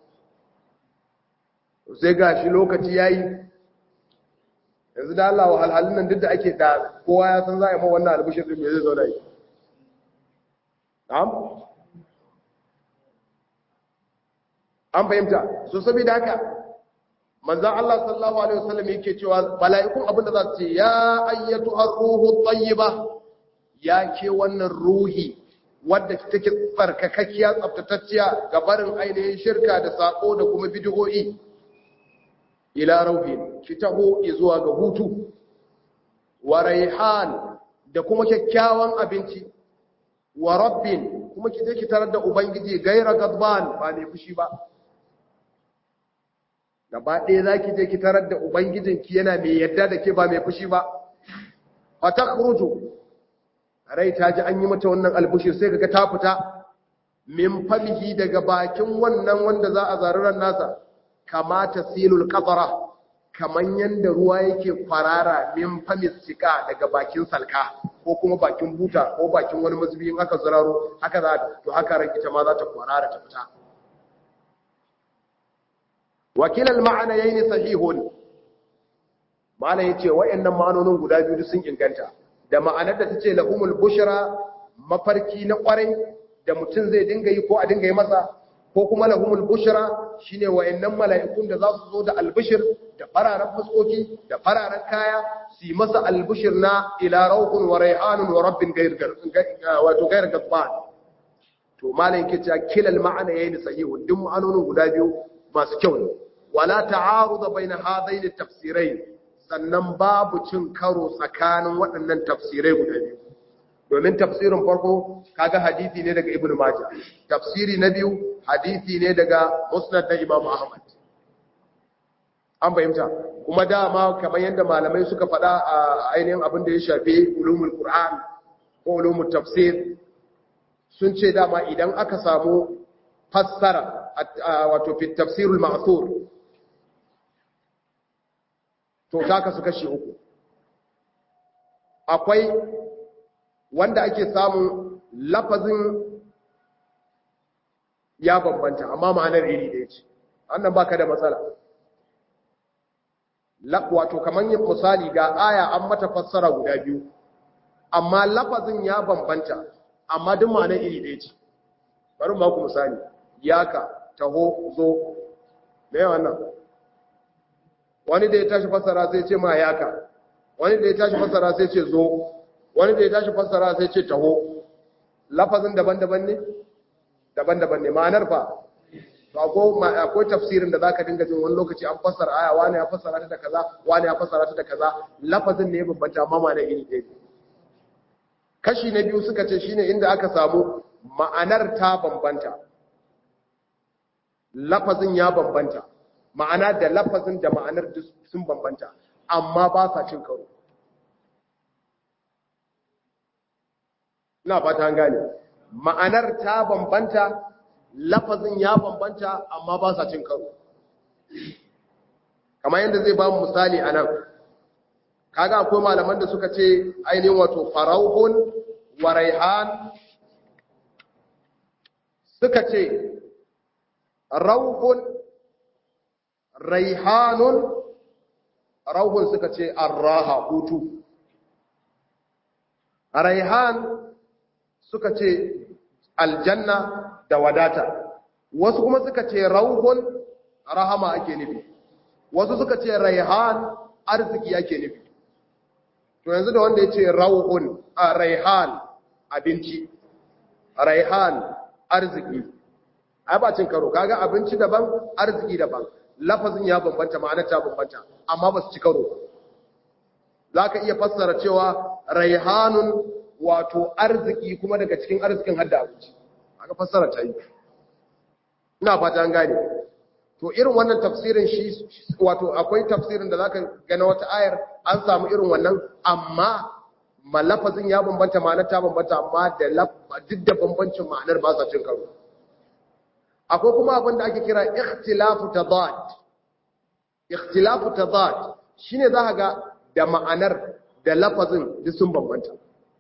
Sai ga shi lokaci ya yi yanzu da Allah wahalhalun nan duk da ake da kowa ya san za a yi ma wannan albishir ɗin mai zai zauna yi. An fahimta, so saboda haka manzan Allah sallallahu Alaihi wasallam yake cewa mala'ikun abin da za su ce ya ayyatu har ruhu tayyiba, ya ke wannan ruhi wadda take tsarkakakkiya tsaftatacciya ga barin ainihin shirka da sako da kuma bid'o'i. Ila rauhin ki taho zuwa ga hutu, wa raihan da kuma kyakkyawan abinci, wa rabbin kuma ki je ki tarar da ubangiji gaira gadban ba mai fushi ba. Gaba ɗaya za ki je ki tarar da ubangijinki yana mai yadda da ke ba mai fushi ba. Fa takhruju, rai ta ji an yi mata wannan albushir sai kaga ta fita min famihi daga bakin wannan wanda za a zaruran nasa. Kama tasilul qatara, kaman yanda ruwa yake kwarara min famis sika daga bakin salka ko kuma bakin buta ko bakin wani mazubi in aka zararo haka za to haka ran ita ma za ta kwarara ta fita. Wakilal ma'ana yayin sahihun, ma'ana yace wayannan ma'anonin guda biyu sun inganta. Da ma'anar da tace lahumul bushra, mafarki na kwarai da mutum zai dinga yi ko a dinga yi masa, ko kuma lahumul bushra shine wayannan mala'ikun da za su zo da albishir da fararen fuskoki da fararen kaya su yi masa albishir na ila rauhun wa raihanun wa rabbin ghayr wato ghayr gadban. To malai yake cewa kilal ma'ana yayin sahihun, duk ma'anonin guda biyu masu kyau ne. Wala ta'aruda baina hadaini tafsirain, sannan babu cin karo tsakanin waɗannan tafsirai guda biyu. Domin tafsirin farko kaga hadisi ne daga Ibn Majah, tafsiri na biyu hadisi ne daga Musnad da Imam Ahmad. an fahimta kuma dama kamar yadda malamai suka faɗa a ainihin abin da ya shafi ulumul qur'an ko ulumul tafsir sun ce dama idan aka samu fassara wato fi tafsirul ma'thur to ta kasu kashi uku akwai wanda ake samun lafazin ya bambanta amma ma'anar iri ɗaya ce annan baka da matsala wato kamar yin misali ga aya an mata fassara guda biyu amma lafazin ya bambanta amma duk ma'anar iri ɗaya ce bari ma ku misali yaka taho zo me wannan wani da ya tashi fassara sai ce ma yaka wani da ya tashi fassara sai ce zo wani da ya tashi fassara sai ce taho lafazin daban-daban ne daban-daban ne ma'anar fa akwai tafsirin da zaka dinga jin wani lokaci an fassara aya wani ya fassara ta da kaza wani ya fassara ta da kaza lafazin ne bambanta amma ma'anar iri ɗaya kashi na biyu suka ce shine inda aka samu ma'anar ta bambanta lafazin ya bambanta ma'ana da lafazin da ma'anar sun bambanta amma ba sa cin karo ina fata an gane ma'anar ta bambanta lafazin ya bambanta amma ba sa cin karo kamar yadda zai ba mu misali a nan kaga akwai malaman da suka ce ainihin wato farauhun wa raihan suka ce rauhun raihanun rauhun suka ce arraha hutu raihan suka ce aljanna da wadata wasu kuma suka ce rauhun rahama ake nufi wasu suka ce raihan arziki ake nufi to yanzu da wanda ya ce rauhun a raihan abinci raihan arziki ai ba cin karo kaga abinci daban arziki daban lafazin ya bambanta ma'anar ta bambanta amma ba su ci karo za ka iya fassara cewa raihanun wato arziki kuma daga cikin arzikin hadda abinci aka fassara ta yi ina fata an gane to irin wannan tafsirin shi wato akwai tafsirin da zaka gana wata ayar an samu irin wannan amma malafazin ya bambanta ma'anar ta bambanta amma da duk da bambancin ma'anar ba sa cin karo akwai kuma abin da ake kira ikhtilafu tadad ikhtilafu tadad shine zaka ga da ma'anar da lafazin duk sun bambanta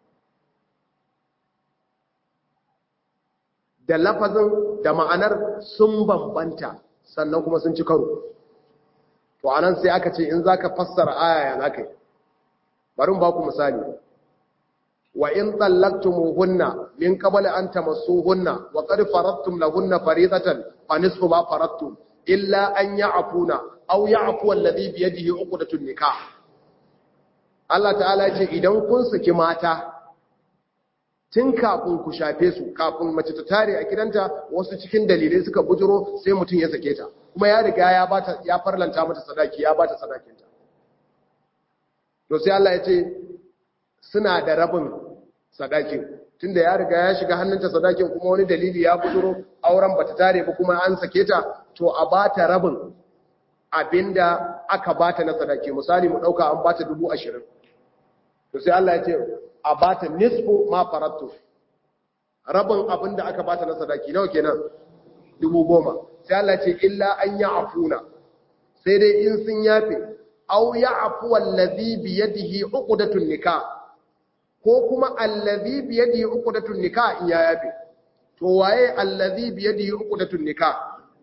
da lafazin da ma'anar sun bambanta sannan kuma sun ci karo to anan sai aka ce in zaka fassara aya ya zaka yi bari mu ba ku misali wa in tallaqtumuhunna min qabli an tamassuhunna wa qad faradtum lahunna fariidatan fa nisfu ma faradtum illa an ya'funa aw ya'fu alladhi bi yadihi 'uqdatun nikah Allah ta'ala ya ce idan kun saki mata tun kafin ku shafe su kafin mace ta tare a gidanta wasu cikin dalilai suka bujiro sai mutum ya sake ta kuma ya riga ya bata ya farlanta mata sadaki ya bata sadakinta to sai Allah ya ce suna da rabin sadakin tunda ya riga ya shiga hannunta sadakin kuma wani dalili ya bujiro auren bata tare ba kuma an sake ta to a bata rabin abinda aka bata na sadaki misali mu dauka an bata dubu ashirin to sai Allah ya ce a bata nisfu ma farattu rabin abinda aka bata na sadaki nawa kenan dubu goma sai Allah ce illa an ya'funa sai dai in sun yafe aw ya'fu allazi bi yadihi uqdatun nikah ko kuma allazi bi yadihi uqdatun nikah in ya yafe to waye allazi bi yadihi uqdatun nikah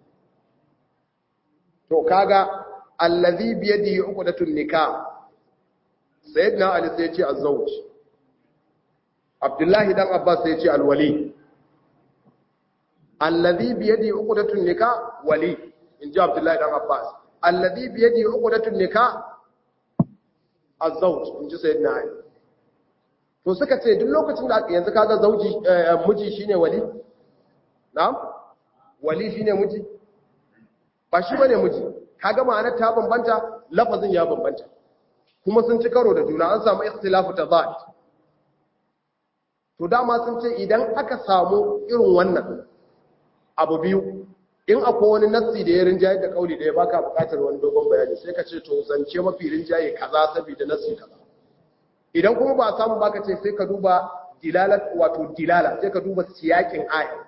to kaga allazi bi yadihi uqdatun nikah sayyidina ali sai ya ce az-zawj Abdullahi dan Abbas sai ya ce alwali alladhi bi yadi uqdatun nikah wali inji Abdullahi dan Abbas alladhi bi yadi uqdatun nikah az-zawj inji sayyidina Ali to suka ce duk lokacin da yanzu kaga zauji miji shine wali na'am wali shine miji ba shi bane miji kaga ma'anar ta bambanta lafazin ya bambanta kuma sun ci karo da juna an samu ikhtilafu tadad to dama sun ce idan aka samu irin wannan abu biyu in akwai wani nassi da ya rinjaye da kauli da ya baka bukatar wani dogon bayani sai ka ce to zance mafi rinjaye kaza saboda nassi kaza idan kuma ba samu baka ce sai ka duba dilalat wato dilala sai ka duba siyakin aya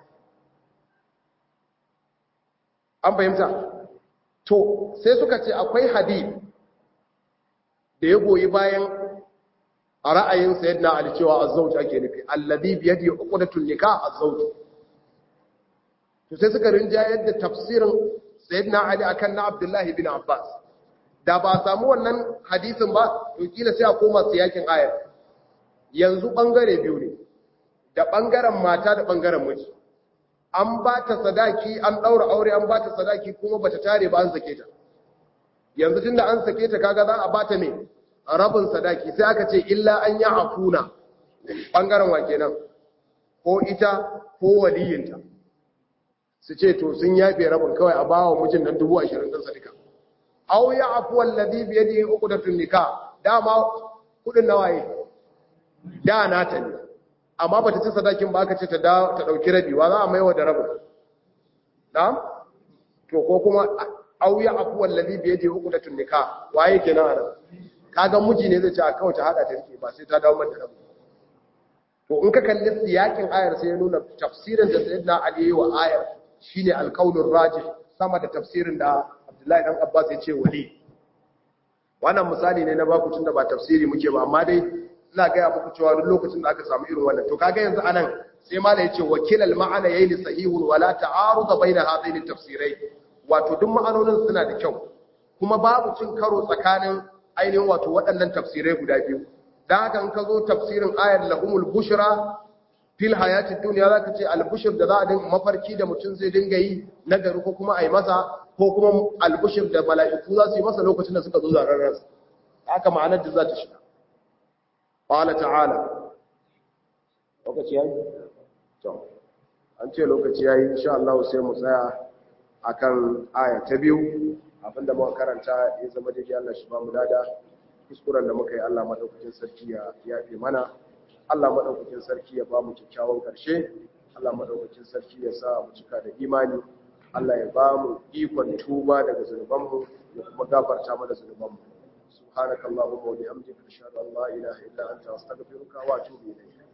an fahimta to sai suka ce akwai hadith da ya goyi bayan a ra'ayin sayyidina Ali cewa az-zawj ake nufi alladhi bi yadihi uqdatun nikah az-zawj to sai suka rinjayar da tafsirin sayyidina Ali akan na Abdullah ibn Abbas da ba samu wannan hadisin ba to kila sai a koma siyakin ayar yanzu bangare biyu ne da bangaren mata da bangaren miji an ba ta sadaki an daura aure an ba ta sadaki kuma bata tare ba an sake ta yanzu tunda an sake ta kaga za a ba ta me rabin sadaki sai aka ce illa an ya afuna bangaren wa kenan ko ita ko waliyinta su ce to sun yafe rabin kawai a bawa mijin nan dubu ashirin din sadaka aw ya afu alladhi bi yadihi uqdatun nikah dama kudin nawaye da nata ne amma bata ci sadakin ba aka ce ta da ta dauki rabi wa za a maiwa da rabin na'am to ko kuma aw ya afu alladhi bi yadihi uqdatun nikah waye kenan anan kaga miji ne zai ce a kawai ta hada ta rike ba sai ta dawo mata rabi to in ka kalli siyakin ayar sai ya nuna tafsirin da sayyidina Ali yayi wa ayar shine alqaulur rajih sama da tafsirin da Abdullahi dan Abbas ya ce wali wannan misali ne na baku tunda ba tafsiri muke ba amma dai ina ga muku cewa duk lokacin da aka samu irin wannan to kaga yanzu anan sai malai yace wakilal ma'ana yayin sahihun wala ta'arud baina hadaini tafsirai wato duk ma'anonin suna da kyau kuma babu cin karo tsakanin ainihin wato waɗannan tafsirai guda biyu dan haka in ka zo tafsirin ayar lahumul bushra fil hayatid dunya zaka ce al-bushr da za a dinga mafarki da mutum zai dinga yi na gari ko kuma ai masa ko kuma al-bushr da mala'iku za su yi masa lokacin da suka zo zarar ransa haka ma'anar da za ta shiga qala ta'ala lokaci yayi to an ce lokaci yayi insha Allah sai mu tsaya akan aya ta biyu abinda muka karanta ya zama daidai Allah shi ba mu dada kuskuren da muka yi Allah madaukakin sarki ya yafe mana Allah madaukakin sarki ya ba mu kyakkyawan karshe Allah madaukakin sarki ya sa mu cika da imani Allah ya ba mu ikon tuba daga zunubanmu ya kuma gafarta mana zunubanmu subhanakallahumma wa bihamdika ashhadu an la ilaha illa anta astaghfiruka wa atubu ilayk